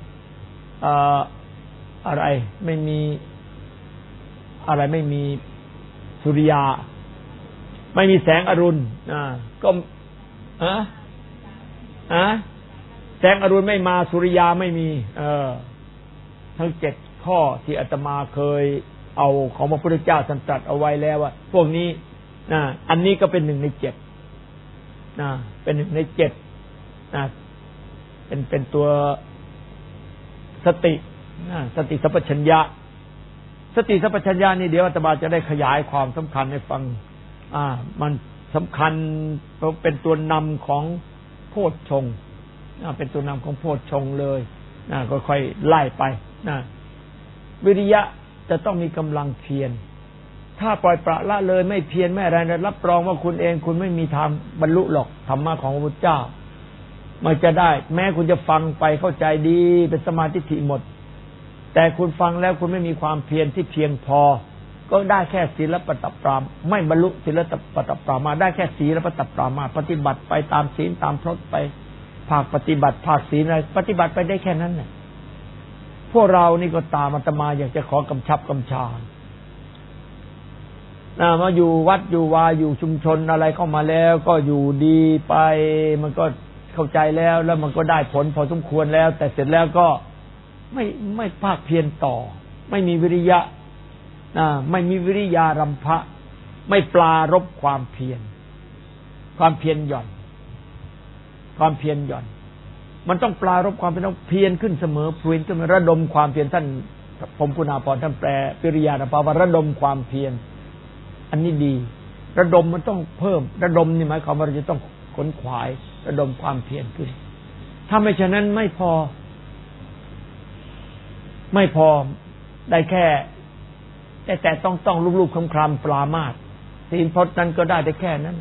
อะไรไม่มีสุริยาไม่มีแสงอรุณก็แสงอรุณไม่มาสุริยาไม่มีทั้ง7ข้อที่อาตมาเคยเอาของพระพุทธเจ้าท่านตรัสเอาไว้แล้วว่าพวกนี้อันนี้ก็เป็น1 ใน 7เป็น1 ใน 7เป็นตัวสติสัมปชัญญะสติสัมปชัญญะนี่เดี๋ยวอาตมาจะได้ขยายความสำคัญให้ฟังมันสำคัญเป็นตัวนำของโพชฌงค์เป็นตัวนำของโพชฌงค์เลยก็ค่อยไล่ไปวิริยะจะต้องมีกำลังเพียรถ้าปล่อยปละละเลยไม่เพียรไม่อะไรรับรองว่าคุณเองคุณไม่มีทางบรรลุหรอกธรรมะของพระพุทธเจ้าไม่จะได้แม้คุณจะฟังไปเข้าใจดีเป็นสมาธิทิหมดแต่คุณฟังแล้วคุณไม่มีความเพียรที่เพียงพอก็ได้แค่ศีลปฏิปรามาไม่บรรลุศีลปฏิปรามาได้แค่ศีลปฏิปรามาปฏิบัติไปตามศีลตามพรตไปภาคปฏิบัติภาคศีลอะไรปฏิบัติไปได้แค่นั้นน่ะพวกเรานี่ก็ตามอาตมาอยากจะขอกำชับกำชามาอยู่วัดอยู่วาอยู่ชุมชนอะไรเข้ามาแล้วก็อยู่ดีไปมันก็เข้าใจแล้วมันก็ได้ผลพอสมควรแล้วแต่เสร็จแล้วก็ไม่ภาคเพียรต่อไม่มีวิริยะไม่มีวิริยารำพะไม่ปรารภความเพียรหย่อนความเพียรหย่อนมันต้องปรารภความเป็นต้องเพียรขึ้นเสมอเพียรขึ้นระดมความเพียรท่านพรหมคุณาภรณ์ท่านแปลวิริยารำพะว่าระดมความเพียรอันนี้ดีระดมมันต้องเพิ่มระดมนี่หมายความว่าเราจะต้องขนขวายระดมความเพียรขึ้นถ้าไม่ฉะนั้นไม่พอได้แค่แต่ต้องรูปๆคำๆปรามาสศีลพจน์นั้นก็ได้แค่นั้น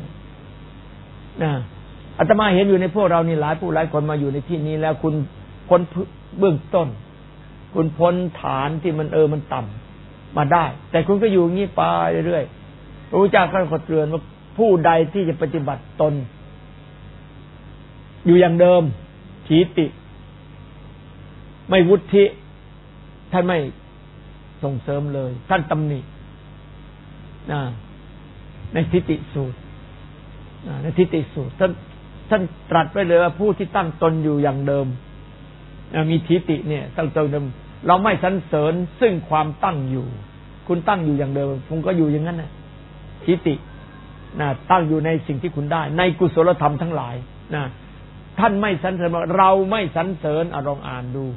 อาตมาเห็นอยู่ในพวกเรานี่หลายคนมาอยู่ในที่นี้แล้วคุณพ้นเบื้องต้นคุณพ้นฐานที่มันต่ำมาได้แต่คุณก็อยู่อย่างนี้ไปเรื่อยๆพระพุทธเจ้าก็เตือนว่าผู้ใดที่จะปฏิบัติตนอยู่อย่างเดิมถีติไม่วุฒิท่านไม่ส่งเสริมเลยท่านตำหนิในทิฏฐิสูตรในทิฏฐิสูตรท่านตรัสไว้เลยว่าผู้ที่ตั้งตนอยู่อย่างเดิมมีทิฏฐิเนี่ยตั้งตนเดิมเราไม่สรรเสริญซึ่งความตั้งอยู่คุณตั้งอยู่อย่างเดิมคุณก็อยู่อย่างนั้นนะทิฏฐิตั้งอยู่ในสิ่งที่คุณได้ในกุศลธรรมทั้งหลายท่านไม่สรรเสริญเราไม่สรรเสริญลองอ่านดู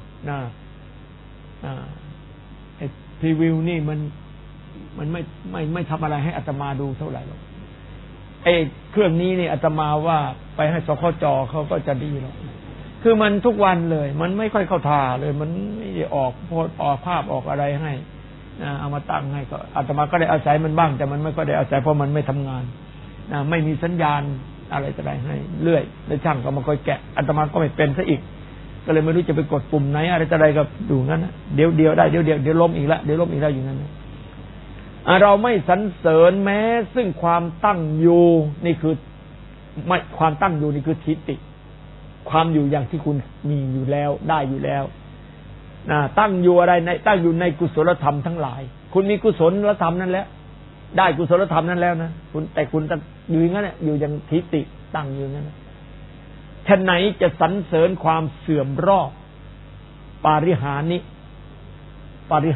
พรีวิวนี่มันไม่ทำอะไรให้อาตมาดูเท่าไหร่หรอกเครื่องนี้นี่อาตมาว่าไปให้สคจเขาก็จะดีหรอกคือมันทุกวันเลยมันไม่ค่อยเข้าท่าเลยมันไม่ได้ออกภาพออกอะไรให้เอามาตั้งให้ก็อาตมาก็ได้อาศัยมันบ้างแต่มันไม่ก็ได้อาศัยเพราะมันไม่ทำงานไม่มีสัญญาณอะไรจะได้ให้เรื่อยแล้วช่างก็มาคอยแกะอาตมาก็ไม่เป็นซะอีกก็เลยไม่รู้จะไปกดปุ่มไหนอะไรจะได้ก็ดูงั้นนะเดี๋ยวได้เดี๋ยวล้มอีกแล้วอยู่งั้นนะเราไม่สรรเสริญแม้ซึ่งความตั้งอยู่นี่คือไม่ความตั้งอยู่นี่คือทิฏฐิความอยู่อย่างที่คุณมีอยู่แล้วได้อยู่แล้วตั้งอยู่อะไรในตั้งอยู่ในกุศลธรรมทั้งหลายคุณมีกุศลธรรมนั่นแล้วได้กุศลธรรมนั้นแล้วนะคุณแต่คุณอยู่อย่างนั้นน่ะอยู่อย่างทิฏฐิตั้งอยู่อย่างนั้นฉะไหนจะสรรเสริญความเสื่อมรอบปาริหานิปาริ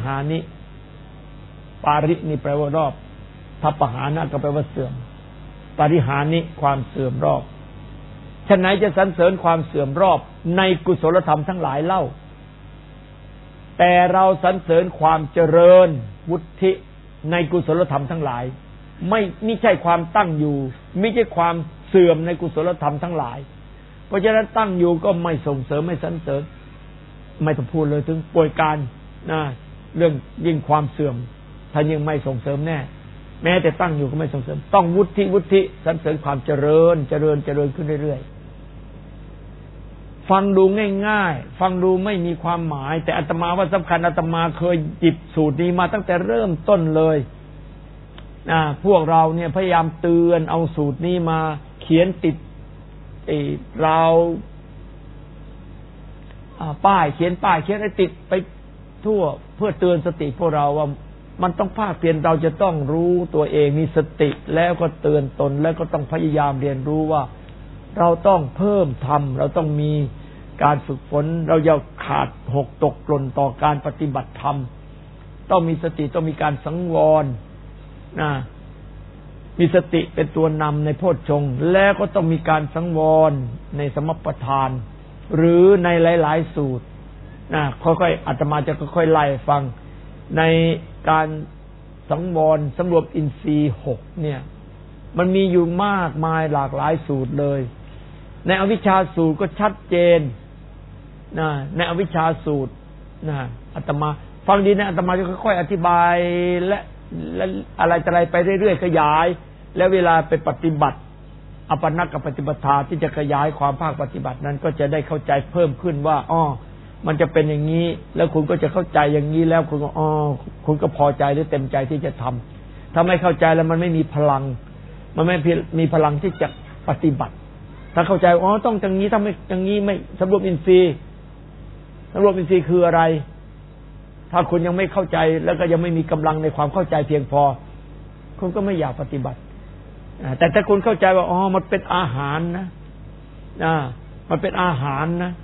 นี่แปลว่ารอบทัพปหานะก็แปลว่าเสื่อมปาริหานิความเสื่อมรอบฉะไหนจะสรรเสริญความเสื่อมรอบในกุศลธรรมทั้งหลายเล่าแต่เราสรรเสริญความเจริญวุฒิในกุศลธรรมทั้งหลายไม่ใช่ความตั้งอยู่ไม่ใช่ความเสื่อมในกุศลธรรมทั้งหลายเพราะฉะนั้นตั้งอยู่ก็ไม่ส่งเสริมไม่สรรเสริญไม่ต้องพูดเลยถึงป่วยการเรื่องยิ่งความเสื่อมถ้ายังไม่ส่งเสริมแน่แม้แต่ตั้งอยู่ก็ไม่ส่งเสริมต้องวุฒิสรรเสริญความเจริญขึ้นเรื่อยๆฟังดูง่ายๆฟังดูไม่มีความหมายแต่อาตมาว่าสำคัญอาตมาเคยหยิบสูตรนี้มาตั้งแต่เริ่มต้นเลยพวกเราเนี่ยพยายามเตือนเอาสูตรนี้มาเขียนติดเราป้ายเขียนให้ติดไปทั่วเพื่อเตือนสติพวกเราว่ามันต้องภาคเพียรเราจะต้องรู้ตัวเองมีสติแล้วก็เตือนตนแล้วก็ต้องพยายามเรียนรู้ว่าเราต้องเพิ่มธรรมเราต้องมีการฝึกฝนเราอย่าขาดหกตกหล่นต่อการปฏิบัติธรรมต้องมีสติต้องมีการสังวรมีสติเป็นตัวนำในโพชฌงค์แล้วก็ต้องมีการสังวรในสมัปปทานหรือในหลายๆสูตรค่อยๆอาตมาจะค่อยๆไล่ฟังในการสังวรสำรวมอินทรีย์6เนี่ยมันมีอยู่มากมายหลากหลายสูตรเลยในอวิชชาสูตรก็ชัดเจนนะในอวิชชาสูตรนะอาตมาฟังดีนะอาตมาจะค่อยๆอธิบายและอะไรไปเรื่อยๆขยายแล้วเวลาไปปฏิบัติอปนักกับปฏิปทาที่จะขยายความภาคปฏิบัตินั้นก็จะได้เข้าใจเพิ่มขึ้นว่าอ้อมันจะเป็นอย่างนี้แล้วคุณก็จะเข้าใจอย่างนี้แล้วคุณก็คุณก็พอใจหรือเต็มใจที่จะทำถ้าไม่เข้าใจแล้วมันไม่มีพลังมันไม่มีพลังที่จะปฏิบัติถ้าเข้าใจต้องอย่างนี้ถ้าไม่อย่างนี้ไม่สำรวมอินทรีย์สำรวมอินทรีย์คืออะไรถ้าคุณยังไม่เข้าใจแล้วก็ยังไม่มีกำลังในความเข้าใจเพียงพอคุณก็ไม่อยากปฏิบัติแต่ถ้าคุณเข้าใจว่ามันเป็นอาหารนะมันเป็นอาหารนะ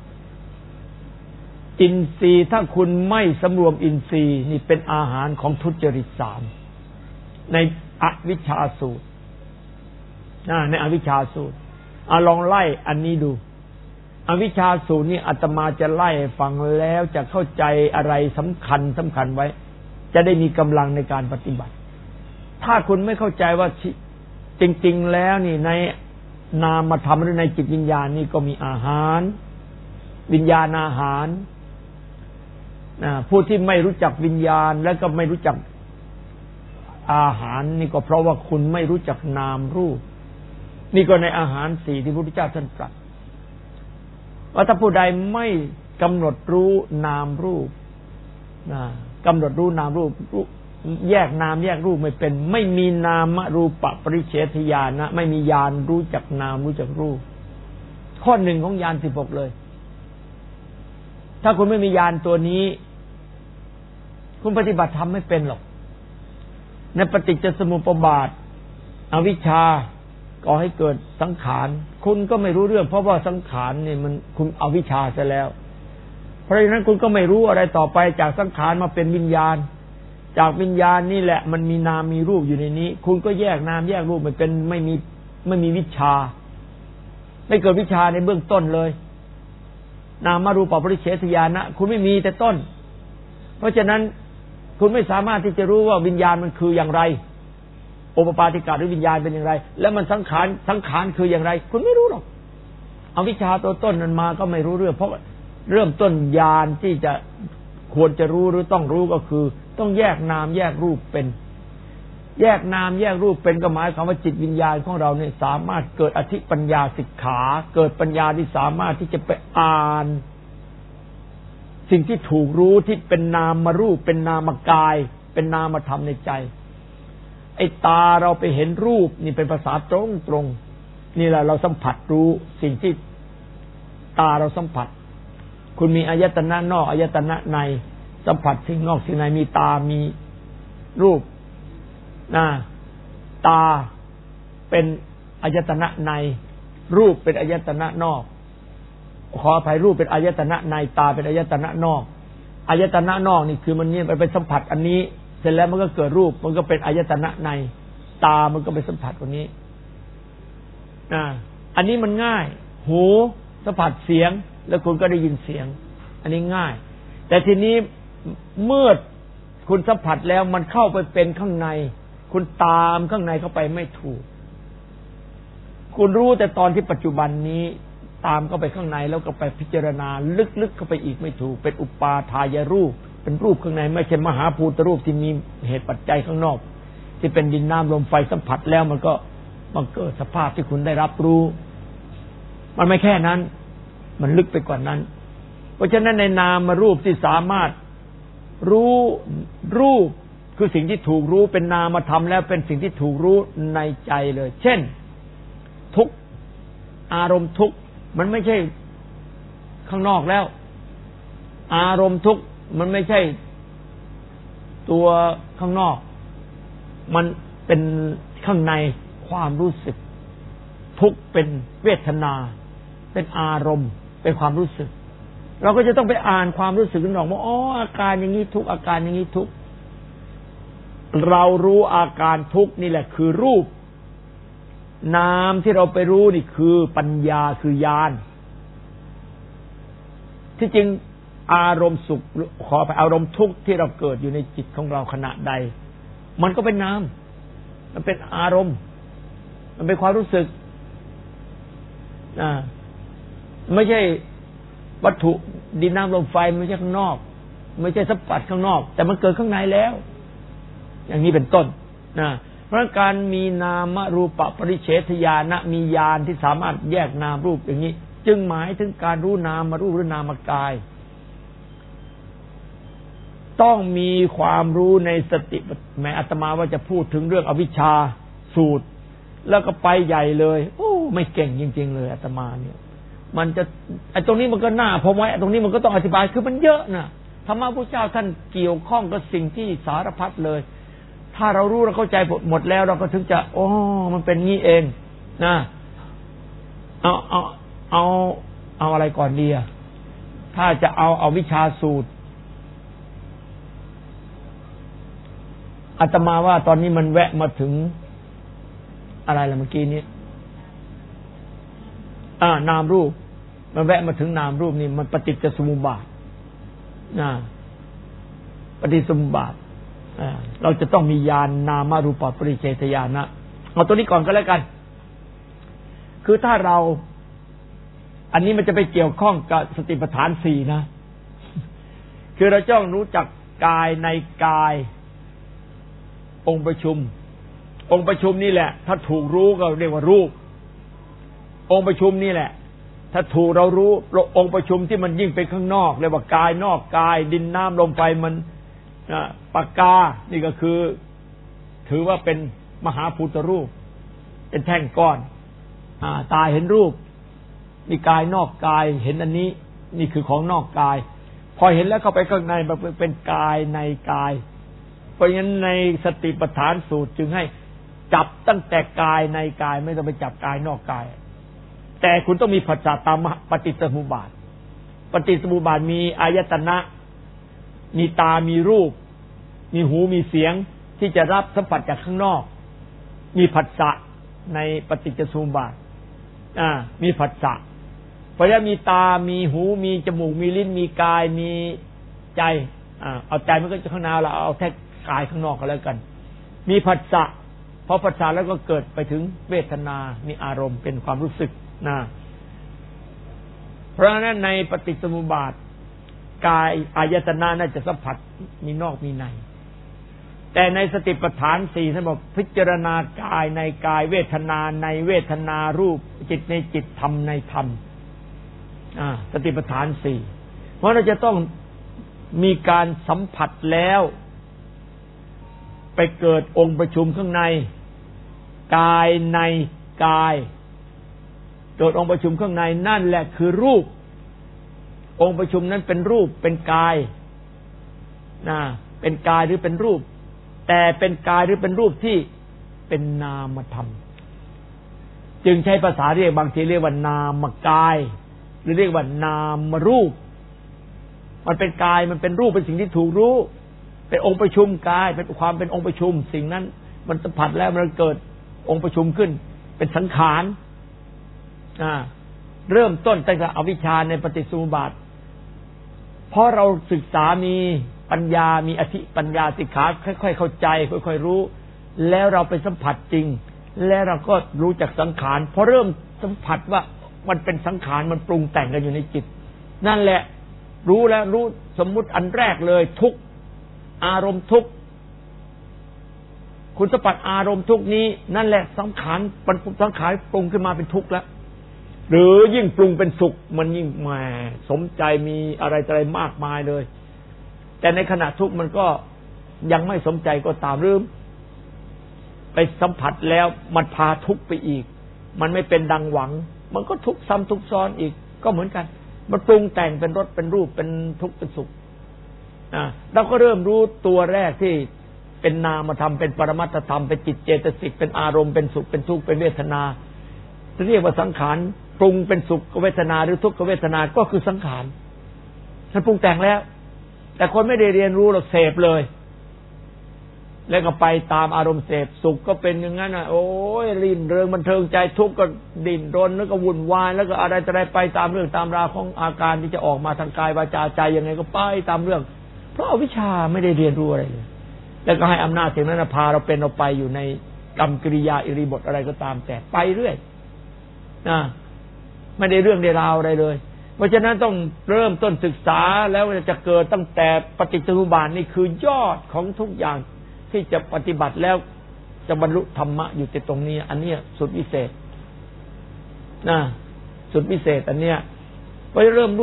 อินทรีย์ถ้าคุณไม่สำรวมอินทรีย์นี่เป็นอาหารของทุจริต3ในอวิชชาสูตรในอวิชชาสูตรลองไล่อันนี้ดูอวิชชาสูตรนี่อาตมาจะไล่ฟังแล้วจะเข้าใจอะไรสำคัญไว้จะได้มีกำลังในการปฏิบัติถ้าคุณไม่เข้าใจว่าจริงๆแล้วนี่ในนามธรรมหรือในจิตวิญญาณนี่ก็มีอาหารวิญญาณอาหารผู้ที่ไม่รู้จักวิญญาณแล้วก็ไม่รู้จักอาหารนี่ก็เพราะว่าคุณไม่รู้จักนามรูปนี่ก็ในอาหาร4ที่พระพุทธเจ้าท่านตรัสว่าถ้าผู้ใดไม่กำหนดรู้นามรูปกำหนดรู้นามรูปแยกนามแยกรูปไม่เป็นไม่มีนามรูปปริเฉทญาณนะไม่มีญาณรู้จักนามรู้จักรูปข้อหนึ่งของญาณ16เลยถ้าคุณไม่มีญาณตัวนี้คุณปฏิบัติธรรมไม่เป็นหรอกในปฏิจจสมุปบาทอวิชชาก่อให้เกิดสังขารคุณก็ไม่รู้เรื่องเพราะว่าสังขารนี่มันคุณอวิชชาซะแล้วเพราะฉะนั้นคุณก็ไม่รู้อะไรต่อไปจากสังขารมาเป็นวิญญาณจากวิญญาณนี่แหละมันมีนามมีรูปอยู่ในนี้คุณก็แยกนามแยกรูปมันเป็นไม่มีวิชาไม่เกิดวิชาในเบื้องต้นเลยนามารูปปริเฉทญาณะคุณไม่มีแต่ต้นเพราะฉะนั้นคุณไม่สามารถที่จะรู้ว่าวิญญาณมันคืออย่างไรโอปปาติกะหรือวิญญาณเป็นอย่างไรแล้วมันสังขารคืออย่างไรคุณไม่รู้หรอกเอาวิชาตัวต้นนั้นมาก็ไม่รู้เรื่องเพราะเริ่มต้นญาณที่จะควรจะรู้หรือต้องรู้ก็คือต้องแยกนามแยกรูปเป็นแยกนามแยกรูปเป็นก็หมายความว่าจิตวิญญาณของเราเนี่ยสามารถเกิดอธิปัญญาสิกขาเกิดปัญญาที่สามารถที่จะไปอ่านสิ่งที่ถูกรู้ที่เป็นนามรูปเป็นนามกายเป็นนามธรรมในใจไอ้ตาเราไปเห็นรูปนี่เป็นภาษาตรงนี่แหละเราสัมผัสรู้สิ่งที่ตาเราสัมผัสคุณมีอายตนะนอกอายตนะในสัมผัสสิ่งนอกสิ่งในมีตามีรูปตาเป็นอายตนะในรูปเป็นอายตนะนอกขออภัยรูปเป็นอายตนะในตาเป็นอายตนะนอกอายตนะนอกนี่คือมันนี่ไปสัมผัสอันนี้เสร็จแล้วมันก็เกิดรูปมันก็เป็นอายตนะในตามันก็ไปสัมผัสตรงนี้อันนี้มันง่ายหูสัมผัสเสียงแล้วคุณก็ได้ยินเสียงอันนี้ง่ายแต่ทีนี้เมื่อคุณสัมผัสแล้วมันเข้าไปเป็นข้างในคุณตามข้างในเข้าไปไม่ถูกคุณรู้แต่ตอนที่ปัจจุบันนี้ตามเข้าไปข้างในแล้วก็ไปพิจารณาลึกๆเข้าไปอีกไม่ถูกเป็นอุปาทายรูปเป็นรูปข้างในไม่ใช่มหาภูตรูปที่มีเหตุปัจจัยข้างนอกที่เป็นดินน้ำลมไฟสัมผัสแล้วมันก็บังเกิดสภาพที่คุณได้รับรู้มันไม่แค่นั้นมันลึกไปกว่านั้นเพราะฉะนั้นในนามรูปที่สามารถรู้รูปคือสิ่งที่ถูกรู้เป็นนามธรรมแล้วเป็นสิ่งที่ถูกรู้ในใจเลยเช่นทุกอารมณ์ทุกมันไม่ใช่ข้างนอกแล้วอารมณ์ทุกมันไม่ใช่ตัวข้างนอกมันเป็นข้างในความรู้สึกทุกเป็นเวทนาเป็นอารมณ์เป็นความรู้สึกเราก็จะต้องไปอ่านความรู้สึกนั้นออกว่าอาการอย่างนี้ทุกอาการอย่างนี้ทุกเรารู้อาการทุกนี่แหละคือรูปนามที่เราไปรู้นี่คือปัญญาคือญาณที่จริงอารมณ์สุขขอไปอารมณ์ทุกข์ที่เราเกิดอยู่ในจิตของเราขณะใดมันก็เป็นนามมันเป็นอารมณ์มันเป็นความรู้สึกไม่ใช่วัตถุดินน้ำลมไฟไม่ใช่ข้างนอกไม่ใช่สัมผัสข้างนอกแต่มันเกิดข้างในแล้วอย่างนี้เป็นต้นนะเพราะการมีนามรูปปริเฉทญาณมีญาณที่สามารถแยกนามรูปอย่างนี้จึงหมายถึงการรู้นามรูปหรือนามกายต้องมีความรู้ในสติแม้อาตมาว่าจะพูดถึงเรื่องอวิชชาสูตรแล้วก็ไปใหญ่เลยโอ้ไม่เก่งจริงๆเลยอาตมาเนี่ยมันจะไอ้ตรงนี้มันก็น่าพอไว้ตรงนี้มันก็ต้องอธิบายคือมันเยอะนะธรรมะพุทธเจ้าท่านเกี่ยวข้องกับสิ่งที่สารพัดเลยถ้าเรารู้เราเข้าใจหมดแล้วเราก็ถึงจะโอ้มันเป็นงี้เองนะเอาอะไรก่อนดีอ่ะถ้าจะเอาวิชาสูตรอาตมาว่าตอนนี้มันแวะมาถึงอะไรล่ะเมื่อกี้นี้นามรูปมันแวะมาถึงนามรูปนี่มันปฏิจจสมุปบาทปฏิจจสมุปบาทเราจะต้องมีญาณนามรูปปริเฉทญาณเอาตัวนี้ก่อนก็แล้วกันคือถ้าเราอันนี้มันจะไปเกี่ยวข้องกับสติปัฏฐาน4นะคือเราต้องรู้จักกายในกายองค์ประชุมนี่แหละถ้าถูกรู้ก็เรียกว่ารูปองค์ประชุมนี่แหละถ้าถูกเรารู้องค์ประชุมที่มันยิ่งไปข้างนอกเรียกว่ากายนอกกายดินน้ำลมไฟมันปากกานี่ก็คือถือว่าเป็นมหาพุทธรูปเป็นแท่งก้อนตาเห็นรูปนี่กายนอกกายเห็นอันนี้นี่คือของนอกกายพอเห็นแล้วเข้าไปข้างในมันเป็นกายในกายเพราะฉะนั้นในสติปัฏฐานสูตรจึงให้จับตั้งแต่กายในกายไม่ต้องไปจับกายนอกกายแต่คุณต้องมีผัสสะตามปฏิจจสมุปบาทปฏิจจสมุปบาทมีอายตนะมีตามีรูปมีหูมีเสียงที่จะรับสัมผัสจากข้างนอกมีผัสสะในปฏิจจสมุปบาทมีผัสสะเพราะฉะนั้นมีตามีหูมีจมูกมีลิ้นมีกายมีใจเอาใจมันก็จะข้างในเราเอาแค่กายข้างนอกก็แล้วกันมีผัสสะพอผัสสะแล้วก็เกิดไปถึงเวทนามีอารมณ์เป็นความรู้สึกนะเพราะฉะนั้นในปฏิจจสมุปบาทกายอายตนะน่าจะสัมผัสมีนอกมีในแต่ในสติปัฏฐาน4ท่านบอกพิจารณากายในกายเวทนาในเวทนารูปจิตในจิตธรรมในธรรมสติปัฏฐาน4เพราะเราจะต้องมีการสัมผัสแล้วไปเกิดองค์ประชุมข้างในกายในกายเกิดองค์ประชุมข้างในนั่นแหละคือรูปองค์ประชุมนั้นเป็นรูปเป็นกายเป็นกายหรือเป็นรูปแต่เป็นกายหรือเป็นรูปที่เป็นนามธรรมจึงใช้ภาษาเรียกบางทีเรียกว่านามกายหรือเรียกว่านามรูปมันเป็นกายมันเป็นรูปเป็นสิ่งที่ถูกรู้เป็นองค์ประชุมกายเป็นความเป็นองค์ประชุมสิ่งนั้นมันสัมผัสแล้วมันเกิดองค์ประชุมขึ้นเป็นสังขารเริ่มต้นตั้งแต่อวิชชาในปฏิจจสมุปบาทเพราะเราศึกษามีปัญญามีอธิปัญญาสิกขาค่อยๆเข้าใจค่อยๆรู้แล้วเราไปสัมผัสจริงแล้วเราก็รู้จักสังขารพอเริ่มสัมผัสว่ามันเป็นสังขารมันปรุงแต่งกันอยู่ในจิตนั่นแหละรู้แล้วรู้สมมุติอันแรกเลยทุกอารมณ์ทุกคุณสัมผัสอารมณ์ทุกนี้นั่นแหละสังขารปรุงขึ้นมาเป็นทุกข์แล้วหรือยิ่งปรุงเป็นสุขมันยิ่งแหมสมใจมีอะไรมากมายเลยแต่ในขณะทุกข์มันก็ยังไม่สมใจก็ตามลืมไปสัมผัสแล้วมันพาทุกข์ไปอีกมันไม่เป็นดังหวังมันก็ทุกข์ซ้ำทุกข์ซ้อนอีกก็เหมือนกันมันปรุงแต่งเป็นรสเป็นรูปเป็นทุกข์เป็นสุขเราก็เริ่มรู้ตัวแรกที่เป็นนามธรรมเป็นปรมัตถธรรมเป็นจิตเจตสิกเป็นอารมณ์เป็นสุขเป็นทุกข์เป็นเวทนาเรียกว่าสังขารปรุงเป็นสุขเวทนาหรือทุกขเวทนาก็คือสังขารมันปรุงแต่งแล้วแต่คนไม่ได้เรียนรู้เราเสพเลยแล้วก็ไปตามอารมณ์เสพสุขก็เป็นอย่างนั้นโอ้ยรื่นเริงบันเทิงใจทุกข์ก็ดิ้นรนแล้วก็วุ่นวายแล้วก็อะไรต่ออะไรไปตามเรื่องตามราวของอาการที่จะออกมาทางกายวาจาใจยังไงก็ไปตามเรื่องเพราะอวิชชาไม่ได้เรียนรู้อะไรเลยแล้วก็ให้อำนาจสิ่งนั้นพาเราเป็นเราไปอยู่ในกรรมกิริยาอิริบทอะไรก็ตามแต่ไปเรื่อยนะไม่ได้เรื่องได้ราวอะไรเลยเพราะฉะนั้นต้องเริ่มต้นศึกษาแล้วจะเกิดตั้งแต่ปฏิจจสมุปบาทนี่คือยอดของทุกอย่างที่จะปฏิบัติแล้วจะบรรลุธรรมะอยู่ที่ตรงนี้อันเนี้ยสุดวิเศษนะสุดวิเศษอันเนี้ยก็เริ่ม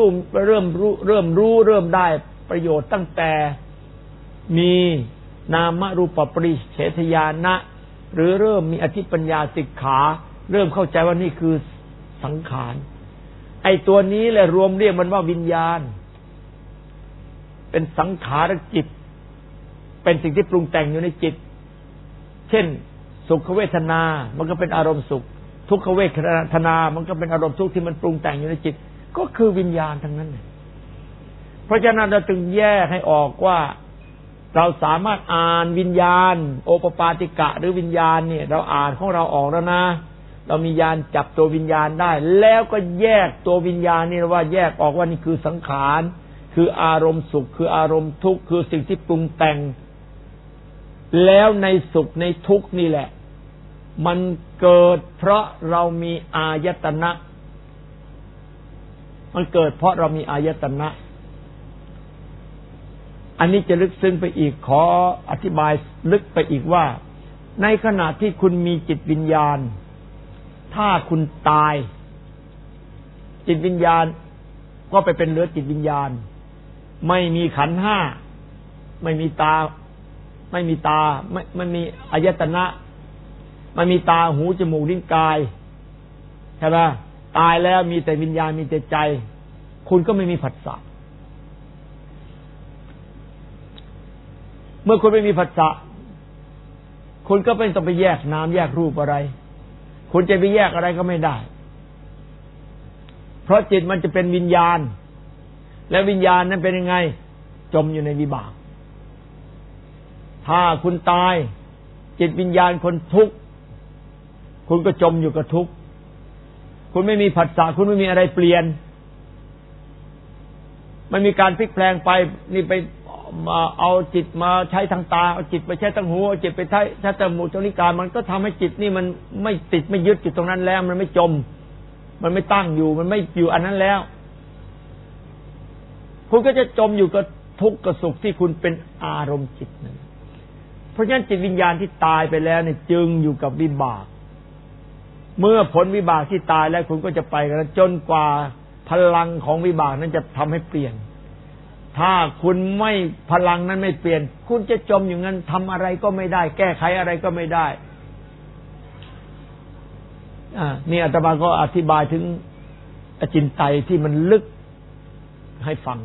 ได้ประโยชน์ตั้งแต่มีนามรูปปริเฉทญาณะหรือเริ่มมีอธิปัญญาสิกขาเริ่มเข้าใจว่านี่คือสังขารไอ้ตัวนี้แหละรวมเรียกมันว่าวิญญาณเป็นสังขารจิตเป็นสิ่งที่ปรุงแต่งอยู่ในจิตเช่นสุขเวทนามันก็เป็นอารมณ์สุขทุกขเวทนามันก็เป็นอารมณ์ทุกข์ที่มันปรุงแต่งอยู่ในจิตก็คือวิญญาณทั้งนั้นเพราะฉะนั้นเราจึงแยกให้ออกว่าเราสามารถอ่านวิญญาณโอปปาติกะหรือวิญญาณเนี่ยเราอ่านของเราออกแล้วนะเรามีญาณจับตัววิญญาณได้แล้วก็แยกตัววิญญาณนี่ว่าแยกออกว่านี่คือสังขารคืออารมณ์สุขคืออารมณ์ทุกข์คือสิ่งที่ปรุงแต่งแล้วในสุขในทุกข์นี่แหละมันเกิดเพราะเรามีอายตนะมันเกิดเพราะเรามีอายตนะอันนี้จะลึกซึ้งไปอีกขออธิบายลึกไปอีกว่าในขณะที่คุณมีจิตวิญญาณถ้าคุณตายจิตวิญญาณก็ไปเป็นเหลือจิตวิญญาณไม่มีขันธ์ห้าไม่มีตาไม่มีอายตนะไม่มีตาหูจมูกลิ้นกายใช่ไหมตายแล้วมีแต่วิญญาณมีแต่ใจคุณก็ไม่มีผัสสะเมื่อคุณไม่มีผัสสะคุณก็ไม่ต้องไปแยกนามแยกรูปอะไรคุณจะไปแยกอะไรก็ไม่ได้เพราะจิตมันจะเป็นวิญญาณและวิญญาณนั้นเป็นยังไงจมอยู่ในวิบากถ้าคุณตายจิตวิญญาณคนทุกข์คุณก็จมอยู่กับทุกข์คุณไม่มีผัสสะคุณไม่มีอะไรเปลี่ยนไม่มีการพลิกแปลงไปนี่ไปมาเอาจิตมาใช้ทางตาเอาจิตไปใช้ทางหูเอาจิตไปใช้จมูกจมูกลิ้นมันก็ทำให้จิตนี่มันไม่ติดไม่ยึดอยู่ตรงนั้นแล้วมันไม่จมมันไม่ตั้งอยู่มันไม่อยู่อันนั้นแล้วคุณก็จะจมอยู่กับทุกข์กับสุขที่คุณเป็นอารมณ์จิตนั้นเพราะฉะนั้นจิตวิญญาณที่ตายไปแล้วเนี่ยจึงอยู่กับวิบากเมื่อผลวิบากที่ตายแล้วคุณก็จะไปกันจนกว่าพลังของวิบากนั้นจะทำให้เปลี่ยนถ้าคุณไม่พลังนั้นไม่เปลี่ยนคุณจะจมอยู่งั้นทำอะไรก็ไม่ได้แก้ไขอะไรก็ไม่ได้นี่อาตมาก็อธิบายถึงอจินไตยที่มันลึกให้ฟัง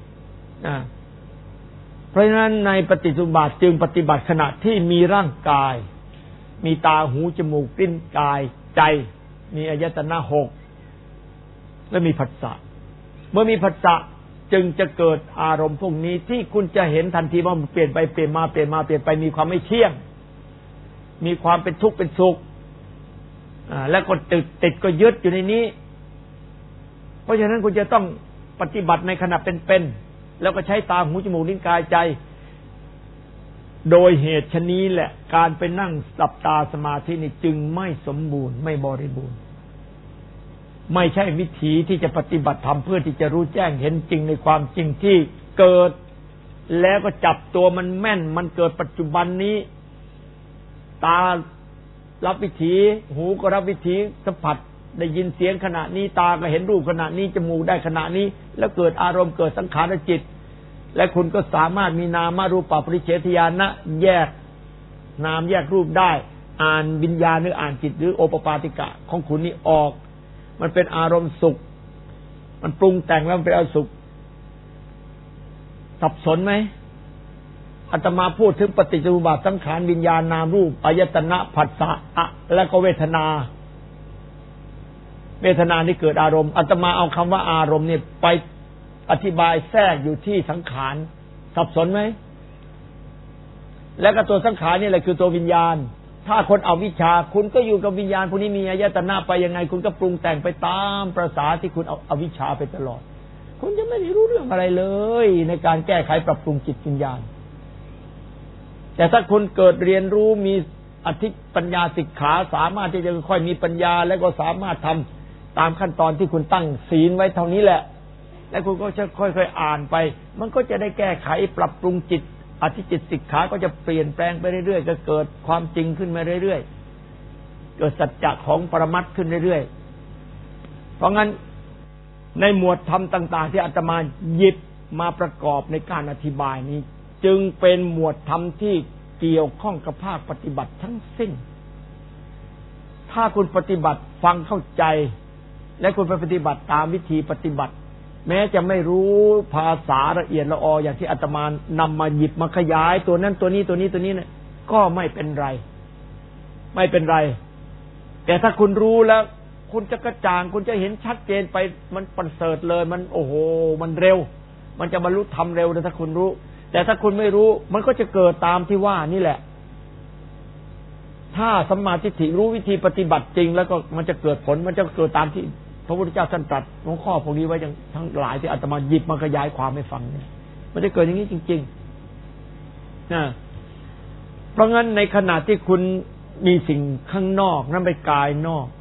เพราะฉะนั้นในปฏิจจสมุปบาทจึงปฏิบัติขณะที่มีร่างกายมีตาหูจมูกลิ้นกายใจมีอายตนะหกและมีผัสสะเมื่อมีผัสสะจึงจะเกิดอารมณ์พวกนี้ที่คุณจะเห็นทันทีว่ามันเปลี่ยนไปเปลี่ยนมาเปลี่ยนมาเปลี่ยนไปมีความไม่เที่ยงมีความเป็นทุกข์เป็นสุขแล้วก็ติดก็ยึดอยู่ในนี้เพราะฉะนั้นคุณจะต้องปฏิบัติในขณะเป็นแล้วก็ใช้ตาหูจมูกลิ้นกายใจโดยเหตุชนี้แหละการไปนั่งหลับตาสมาธินี่จึงไม่สมบูรณ์ไม่บริบูรณ์ไม่ใช่วิธีที่จะปฏิบัติธรรมเพื่อที่จะรู้แจ้งเห็นจริงในความจริงที่เกิดแล้วก็จับตัวมันแม่นมันเกิดปัจจุบันนี้ตารับวิถีหูก็รับวิถีสัมผัสได้ยินเสียงขณะนี้ตาก็เห็นรูปขณะนี้จมูกได้ขณะนี้แล้วเกิดอารมณ์เกิดสังขารจิตและคุณก็สามารถมีนามารูปปริเฉทญาณะแยกนามแยกรูปได้อ่านวิญญาณหรืออ่านจิตหรือโอปปาติกะของคุณนี่ออกมันเป็นอารมณ์สุขมันปรุงแต่งแล้วมันเป็นอารมณ์สุขสับสนไหมอาตมาพูดถึงปฏิจจสมุปบาทสังขารวิญญาณนามรูปอายตนะผัสสะและก็เวทนานี่เกิดอารมณ์อาตมาเอาคำว่าอารมณ์เนี่ยไปอธิบายแทรกอยู่ที่สังขารสับสนไหมแล้วก็ตัวสังขารนี่แหละคือตัววิญญาณถ้าคนเอาวิชาคุณก็อยู่กับวิญญาณพวกนี้มีอายตนะไปยังไงคุณก็ปรุงแต่งไปตามประสาที่คุณเอาวิชาไปตลอดคุณจะไม่ได้รู้เรื่องอะไรเลยในการแก้ไขปรับปรุงจิตวิญญาณแต่ถ้าคุณเกิดเรียนรู้มีอธิปัญญาสิกขาสามารถที่จะค่อยมีปัญญาแล้วก็สามารถทำตามขั้นตอนที่คุณตั้งศีลไว้เท่านี้แหละแล้วคุณก็จะค่อยๆอ่านไปมันก็จะได้แก้ไขปรับปรุงจิตอธิจิตสิกขาก็จะเปลี่ยนแปลงไปเรื่อยๆก็เกิดความจริงขึ้นมาเรื่อยๆเกิดสัจจะของปรมัตถ์ขึ้นเรื่อยๆเพราะงั้นในหมวดธรรมต่างๆที่อาตมาหยิบมาประกอบในการอธิบายนี้จึงเป็นหมวดธรรมที่เกี่ยวข้องกับภาคปฏิบัติทั้งสิ้นถ้าคุณปฏิบัติฟังเข้าใจและคุณไปปฏิบัติตามวิธีปฏิบัติแม้จะไม่รู้ภาษาละเอียดละอออย่างที่อาตมานำมาหยิบมาขยายตัวนั้นตัวนี้ตัวนี้ตัวนี้เนี่ยก็ไม่เป็นไรไม่เป็นไรแต่ถ้าคุณรู้แล้วคุณจะกระจ่างคุณจะเห็นชัดเจนไปมันประเสริฐเลยมันโอ้โหมันเร็วมันจะบรรลุธรรมเร็วนะถ้าคุณรู้แต่ถ้าคุณไม่รู้มันก็จะเกิดตามที่ว่านี่แหละถ้าสัมมาทิฏฐิรู้วิธีปฏิบัติจริงแล้วก็มันจะเกิดผลมันจะเกิดตามที่พระพุทธเจ้าท่านตรัสหัวข้อพวกนี้ไว้ทั้งหลายที่อาตมาหยิบมาขยายความให้ฟังเนี่ยมันจะเกิดอย่างนี้จริงๆนะเพราะงั้นในขณะที่คุณมีสิ่งข้างนอกนั่นเป็นกายนอก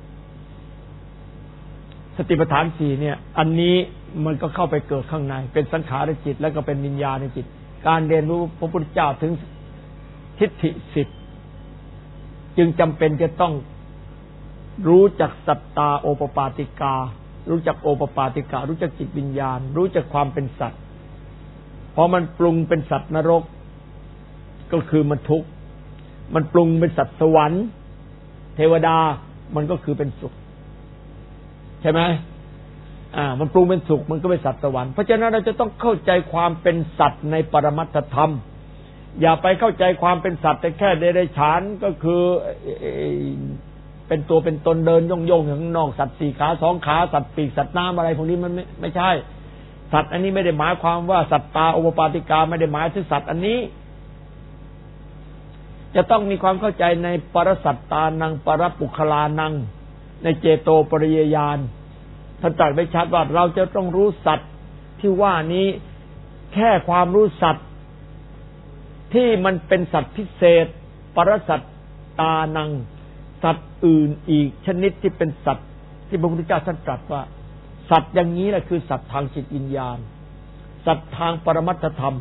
สติปัฏฐานสี่เนี่ยอันนี้มันก็เข้าไปเกิดข้างในเป็นสังขารจิตแล้วก็เป็นวิญญาณในจิตการเรียนรู้พระพุทธเจ้าถึงทิฏฐิ10จึงจำเป็นจะต้องรู้จักสัตตาโอปปาติการู้จักโอปปาติการู้จักจิตวิญญาณรู้จักความเป็นสัตว์พอมันปรุงเป็นสัตว์นรกก็คือมันทุกข์มันปรุงเป็นสัตว์สวรรค์เทวดามันก็คือเป็นสุขใช่ไหมมันปรุงเป็นสุขมันก็เป็นสัตว์สวรรค์เพราะฉะนั้นเราจะต้องเข้าใจความเป็นสัตว์ในปรมัตถธรรมอย่าไปเข้าใจความเป็นสัตว์แต่แค่เดรัจฉานก็คือเป็นตัวเป็นตนเดินย่องๆอย่างนอกสัตว์4ขา2ขาสัตว์ปีกสัตว์น้ำอะไรพวกนี้มันไม่ใช่สัตว์อันนี้ไม่ได้หมายความว่าสัตตาโอปปาติกาไม่ได้หมายถึงสัตว์อันนี้จะต้องมีความเข้าใจในปรสัตตานังปรปุคลานังในเจโตปริยญาณท่านตรัสไว้ชัดว่าเราจะต้องรู้สัตว์ที่ว่านี้แค่ความรู้สัตว์ที่มันเป็นสัตว์พิเศษปรสัตตานังสัตว์อื่นอีกชนิดที่เป็นสัตว์ที่พระพุทธเจ้าท่านตรัสว่าสัตว์อย่างนี้แหละคือสัตว์ทางจิตวิญญาณสัตว์ทางปรมัตถธรรม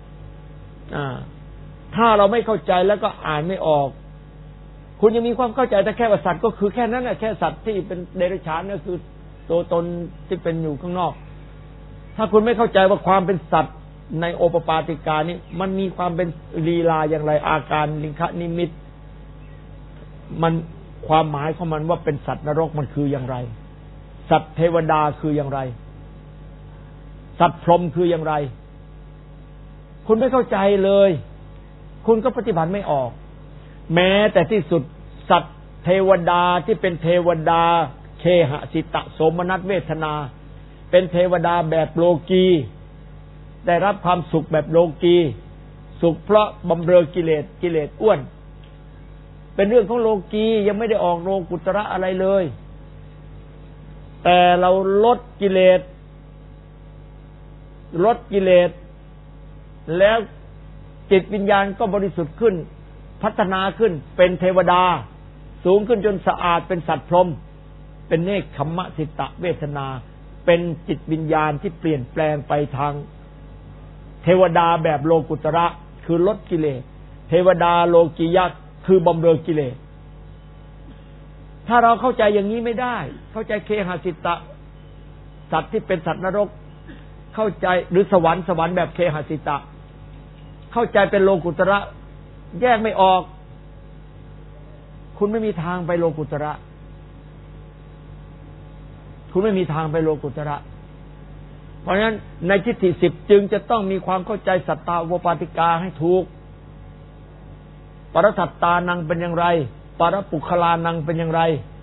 ถ้าเราไม่เข้าใจแล้วก็อ่านไม่ออกคุณยังมีความเข้าใจแต่แค่ว่าสัตว์ก็คือแค่นั้นแหละแค่สัตว์ที่เป็นเดรัจฉานก็คือตัวตนที่เป็นอยู่ข้างนอกถ้าคุณไม่เข้าใจว่าความเป็นสัตว์ในโอปปาติกานี้มันมีความเป็นลีลาอย่างไรอาการลิงคนิมิตมันความหมายของมันว่าเป็นสัตว์นรกมันคืออย่างไรสัตว์เทวดาคืออย่างไรสัตว์พรหมคืออย่างไรคุณไม่เข้าใจเลยคุณก็ปฏิบัติไม่ออกแม้แต่ที่สุดสัตว์เทวดาที่เป็นเทวดาเคหสิตะโสมนัสเวทนาเป็นเทวดาแบบโลกีได้รับความสุขแบบโลกีสุขเพราะบำเรอกิเลสอ้วนเป็นเรื่องของโลกียังไม่ได้ออกโลกุตระอะไรเลยแต่เราลดกิเลสแล้วจิตวิญญาณก็บริสุทธิ์ขึ้นพัฒนาขึ้นเป็นเทวดาสูงขึ้นจนสะอาดเป็นสัตว์พรหมเป็นเนกขัมมะสิตะเวทนาเป็นจิตวิญญาณที่เปลี่ยนแปลงไปทางเทวดาแบบโลกุตระคือลดกิเลสเทวดาโลกียะคือบำเรอกิเลสถ้าเราเข้าใจอย่างนี้ไม่ได้เข้าใจเคหสิตะสัตว์ที่เป็นสัตว์นรกเข้าใจหรือสวรรค์แบบเคหสิตะเข้าใจเป็นโลกุตระแยกไม่ออกคุณไม่มีทางไปโลกุตระคุณไม่มีทางไปโลกุตระเพราะฉะนั้นในทิฏฐิ10จึงจะต้องมีความเข้าใจสัตตาโอปปาติกาให้ถูกปรสัตตานังเป็นอย่างไรปรปุคลานังเป็นอย่างไร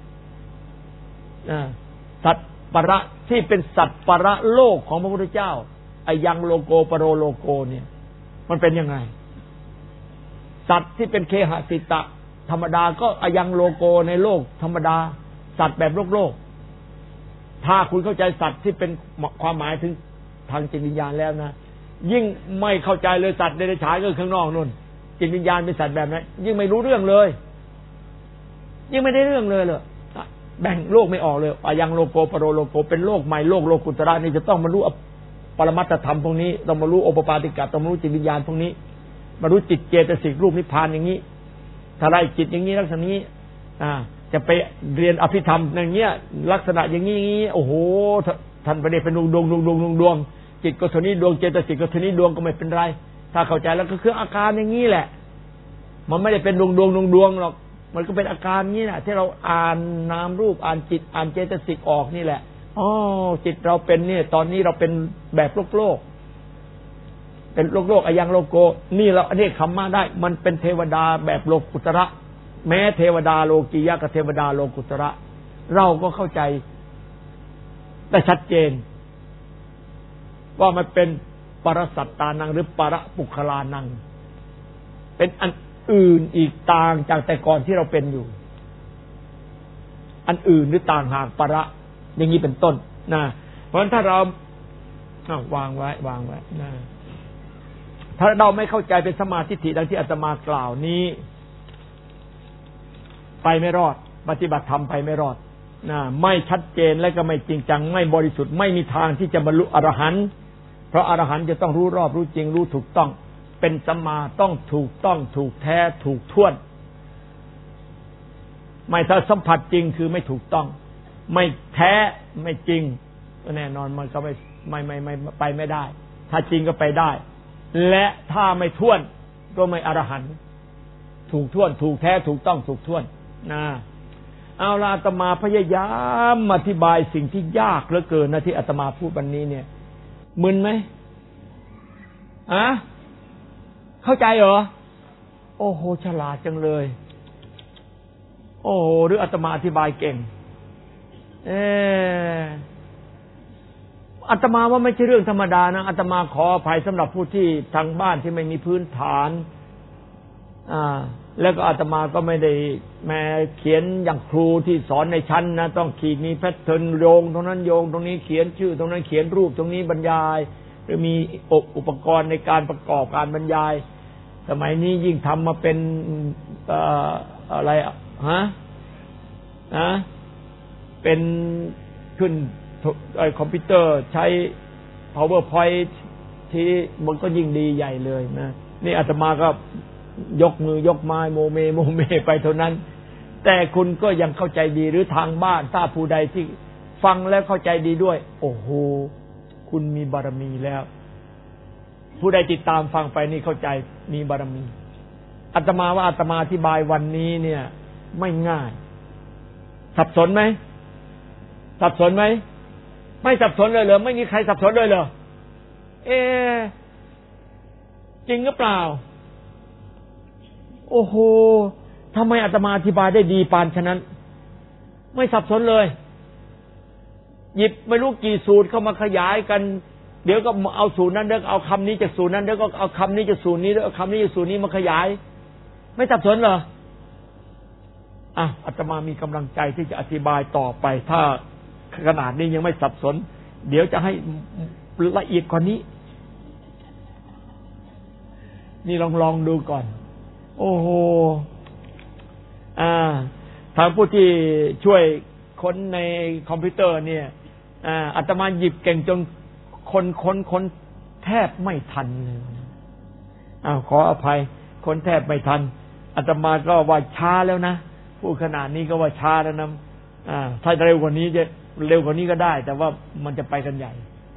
สัตประที่เป็นสัตประโลกของพระพุทธเจ้าไอยังโลโกปโรโลโกเนี่ยมันเป็นยังไงสัตว์ที่เป็นเคหสิตะธรรมดาก็อยังโลโกในโลกธรรมดาสัตว์แบบโลกถ้าคุณเข้าใจสัตว์ที่เป็นความหมายถึงทางจิตวิญญาณแล้วนะยิ่งไม่เข้าใจเลยสัตว์เดรัจฉานก็ข้างนอกนู่นจิตวิญญาณเป็นสัตว์แบบนั้นยิ่งไม่รู้เรื่องเลยยิ่งไม่ได้เรื่องเลยแบ่งโลกไม่ออกเลยอายังโลโกปโรโลโกเป็นโลกใหม่โลกโลกุตระนี่จะต้องมารู้ปรมัตถธรรมพวกนี้ต้องมารู้โอปปาติกะต้องมารู้จิตวิญญาณพวกนี้มารู้จิตเจตสิกรูปนิพพานอย่างนี้ถ้าไล่จิตอย่างนี้ลักษณะนี้จะไปเรียนอภิธรรมอย่างเงี้ยลักษณะอย่างนี้โอ้โหท่านไปได้เป็นดวงจิตก็เท่านี้ดวงเจตสิกก็เท่านี้ดวงก็ไม่เป็นไรถ้าเข้าใจแล้วก็คืออาการอย่างนี้แหละมันไม่ได้เป็นดวงหรอกมันก็เป็นอาการนี้แหละที่เราอ่านนามรูปอ่านจิตอ่านเจตสิกออกนี่แหละอ๋อจิตเราเป็นเนี่ยตอนนี้เราเป็นแบบโลกเป็นโลกอายังโลโกนี่เราเรียกคำมาได้มันเป็นเทวดาแบบโลกุตระแม้เทวดาโลกียะกับเทวดาโลกุตระเราก็เข้าใจได้ชัดเจนว่ามันเป็นปรสัตตานังหรือปรปุคลานังเป็นอันอื่นอีกต่างจากแต่ก่อนที่เราเป็นอยู่อันอื่นหรือต่างหากปรอย่างนี้เป็นต้นนะเพราะฉะนั้นถ้าเราวางไว้นะถ้าเราไม่เข้าใจเป็นสมาธิดังที่อาตมากล่าวนี้ไปไม่รอดปฏิบัติธรรมไปไม่รอดนะไม่ชัดเจนและก็ไม่จริงจังไม่บริสุทธิ์ไม่มีทางที่จะบรรลุอรหันต์เพราะอรหันต์จะต้องรู้รอบรู้จริงรู้ถูกต้องเป็นสัมมาต้องถูกต้องถูกแท้ถูกท่วนไม่ถ้าสัมผัสจริงคือไม่ถูกต้องไม่แท้ไม่จริงก็แน่นอนมันก็ไม่ไปไม่ได้ถ้าจริงก็ไปได้และถ้าไม่ท่วนก็ไม่อรหันต์ถูกท่วนถูกแท้ถูกต้องถูกท่วนนะเอาล่ะอาตมาพยายามอธิบายสิ่งที่ยากเหลือเกินนะที่อาตมาพูดวันนี้เนี่ยมึนไหมเข้าใจเหรอโอ้โหฉลาดจังเลยโอ้โหหรืออาตมาอธิบายเก่งอาตมาว่าไม่ใช่เรื่องธรรมดานะอาตมาขออภัยสำหรับผู้ที่ทางบ้านที่ไม่มีพื้นฐานแล้วก็อาตมาก็ไม่ได้แม้เขียนอย่างครูที่สอนในชั้นนะต้องขีดมีแพทเทิร์นโยงตรงนั้นโยงตรงนี้เขียนชื่อตรงนั้นเขียนรูปตรงนี้บรรยายหรือมีอุปกรณ์ในการประกอบการบรรยายสมัยนี้ยิ่งทำมาเป็นอะไรเป็นขึ้นคอมพิวเตอร์ใช้ PowerPoint ที่มันก็ยิ่งดีใหญ่เลยนะนี่อาตมาก็ยกมือยกไม้โมเมไปเท่านั้นแต่คุณก็ยังเข้าใจดีหรือทางบ้านถ้าผู้ใดที่ฟังแล้วเข้าใจดีด้วยโอ้โหคุณมีบารมีแล้วผู้ใดติดตามฟังไปนี่เข้าใจมีบารมีอาตมาว่าอาตมาอธิบายวันนี้เนี่ยไม่ง่ายสับสนไหมสับสนไหมไม่สับสนเลยเหรอไม่มีใครสับสนเลยเหรอจริงหรือเปล่าโอ้โหทำไมอาตมาอธิบายได้ดีปานฉะนั้นไม่สับสนเลยหยิบไม่รู้กี่สูตรเข้ามาขยายกันเดี๋ยวก็เอาสูตรนั้นเดี๋ยวเอาคำนี้จากสูตรนั้นเดี๋ยวก็เอาคำนี้จากสูตรนี้แล้วเอาคำนี้จากสูตรนี้มาขยายไม่สับสนเหรออาตมามีกำลังใจที่จะอธิบายต่อไปถ้าขนาดนี้ยังไม่สับสนเดี๋ยวจะให้ละเอียดกว่านี้นี่ลองดูก่อนโอ้โหทางผู้ที่ช่วยค้นในคอมพิวเตอร์เนี่ยอาตมาหยิบเก่งจนคนแทบไม่ทันเลยขออภัยคนแทบไม่ทันอาตมาก็ว่าช้าแล้วนะพูดขนาดนี้ก็ว่าช้าแล้วนะถ้าเร็วกว่านี้จะเร็วกว่านี้ก็ได้แต่ว่ามันจะไปกันใหญ่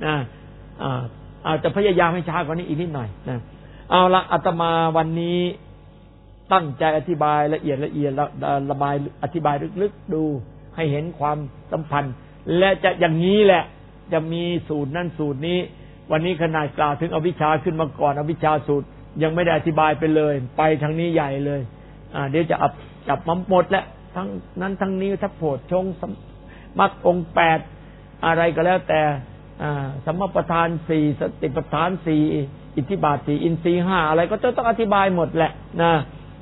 จะพยายามให้ช้ากว่านี้อีกนิดหน่อยนะเอาละอาตมาวันนี้ตั้งใจอธิบายละเอียดระบายอธิบายลึกๆดูให้เห็นความสัมพันธ์และจะอย่างนี้แหละจะมีสูตรนั้นสูตรนี้วันนี้ขนาดกล่าวถึงอวิชชาขึ้นมาก่อนอวิชชาสูตรยังไม่ได้อธิบายไปเลยไปทางนี้ใหญ่เลยเดี๋ยวจะจับมาหมดแล้วทั้งนั้นทั้งนี้ทัพโพชฌงค์มรรคองค์8อะไรก็แล้วแต่สัมมาประธาน4สติปัฏฐาน4อิทธิบาท4อินทรีย์5อะไรก็จะต้องอธิบายหมดแหละนะ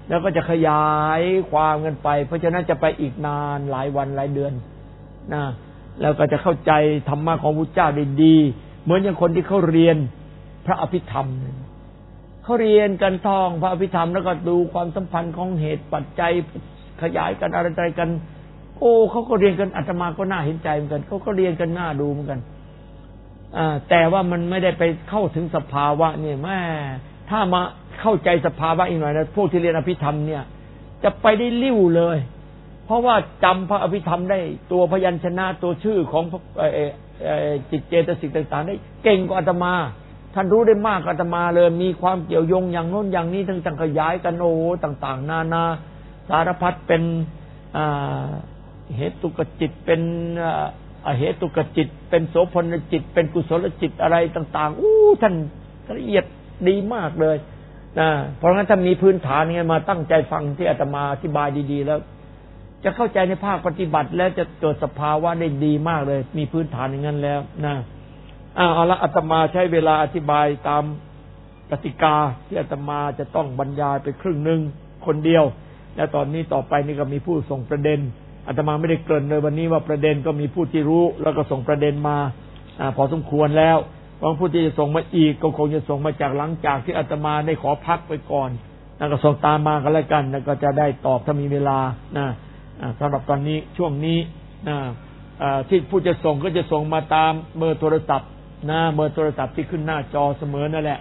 แล้วก็จะขยายความกันไปเพราะฉะนั้นจะไปอีกนานหลายวันหลายเดือนนะแล้วก็จะเข้าใจธรรมะของพระเจ้าได้ดีเหมือนอย่างคนที่เขาเรียนพระอภิธรรมเขาเรียนกันท่องพระอภิธรรมแล้วก็ดูความสัมพันธ์ของเหตุปัจจัยขยายกันอะไรกันโอ้เขาก็เรียนกันอาตมาก็น่าเห็นใจเหมือนกันเขาก็เรียนกันน่าดูเหมือนกันแต่ว่ามันไม่ได้ไปเข้าถึงสภาวะเนี่ยแม่ถ้ามาเข้าใจสภาวะอีกหน่อยนะพวกที่เรียนอภิธรรมเนี่ยจะไปได้ลิ่วเลยเพราะว่าจำพระอภิธรรมได้ตัวพยัญชนะตัวชื่อของจิตเจตสิกต่างๆได้เก่งกว่าอาตมาท่านรู้ได้มากกว่าอาตมาเลยมีความเกี่ยวโยงอย่างโน้นอย่างนี้ทั้งขยายกันโอ้ต่างๆนานาสารพัดเป็นเหตุกจิตเป็นอเหตุกจิตเป็นโสพลจิตเป็นกุศลจิตอะไรต่างๆท่านละเอียดดีมากเลยนะเพราะงั้นถ้ามีพื้นฐานไงมาตั้งใจฟังที่อาตมาอธิบายดีๆแล้วจะเข้าใจในภาคปฏิบัติแล้วจะเกิดสภาวะได้ดีมากเลยมีพื้นฐานอย่างนั้นแล้วนะเอาละอาตมาใช้เวลาอธิบายตามกติกาที่อาตมาจะต้องบรรยายไปครึ่งนึงคนเดียวแล้วตอนนี้ต่อไปนี่ก็มีผู้ส่งประเด็นอาตมาไม่ได้เกริ่นเลยวันนี้ว่าประเด็นก็มีผู้ที่รู้แล้วก็ส่งประเด็นมาพอสมควรแล้วบางผู้ที่จะส่งมาอีกก็คงจะส่งมาจากหลังจากที่อาตมาได้ขอพักไปก่อนแล้วก็ส่งตามมากันแล้วกันแล้วก็จะได้ตอบถ้ามีเวลานะสำหรับตอนนี้ช่วงนี้ที่ผู้จะส่งก็จะส่งมาตามเบอร์โทรศัพท์นะเบอร์โทรศัพท์ที่ขึ้นหน้าจอเสมอนั่นแหละ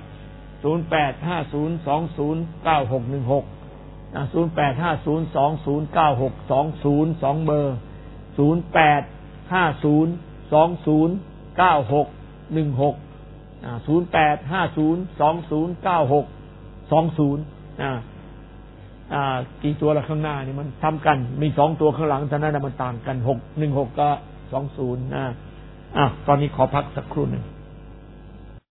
0850209616 0850209620 2เบอร์0850209616 0850209620กี่ตัวละข้างหน้านี่มันทำกันมี2ตัวข้างหลังเท่านั้นมันต่างกัน616กับ20ตอนนี้ขอพักสักครู่หนึ่ง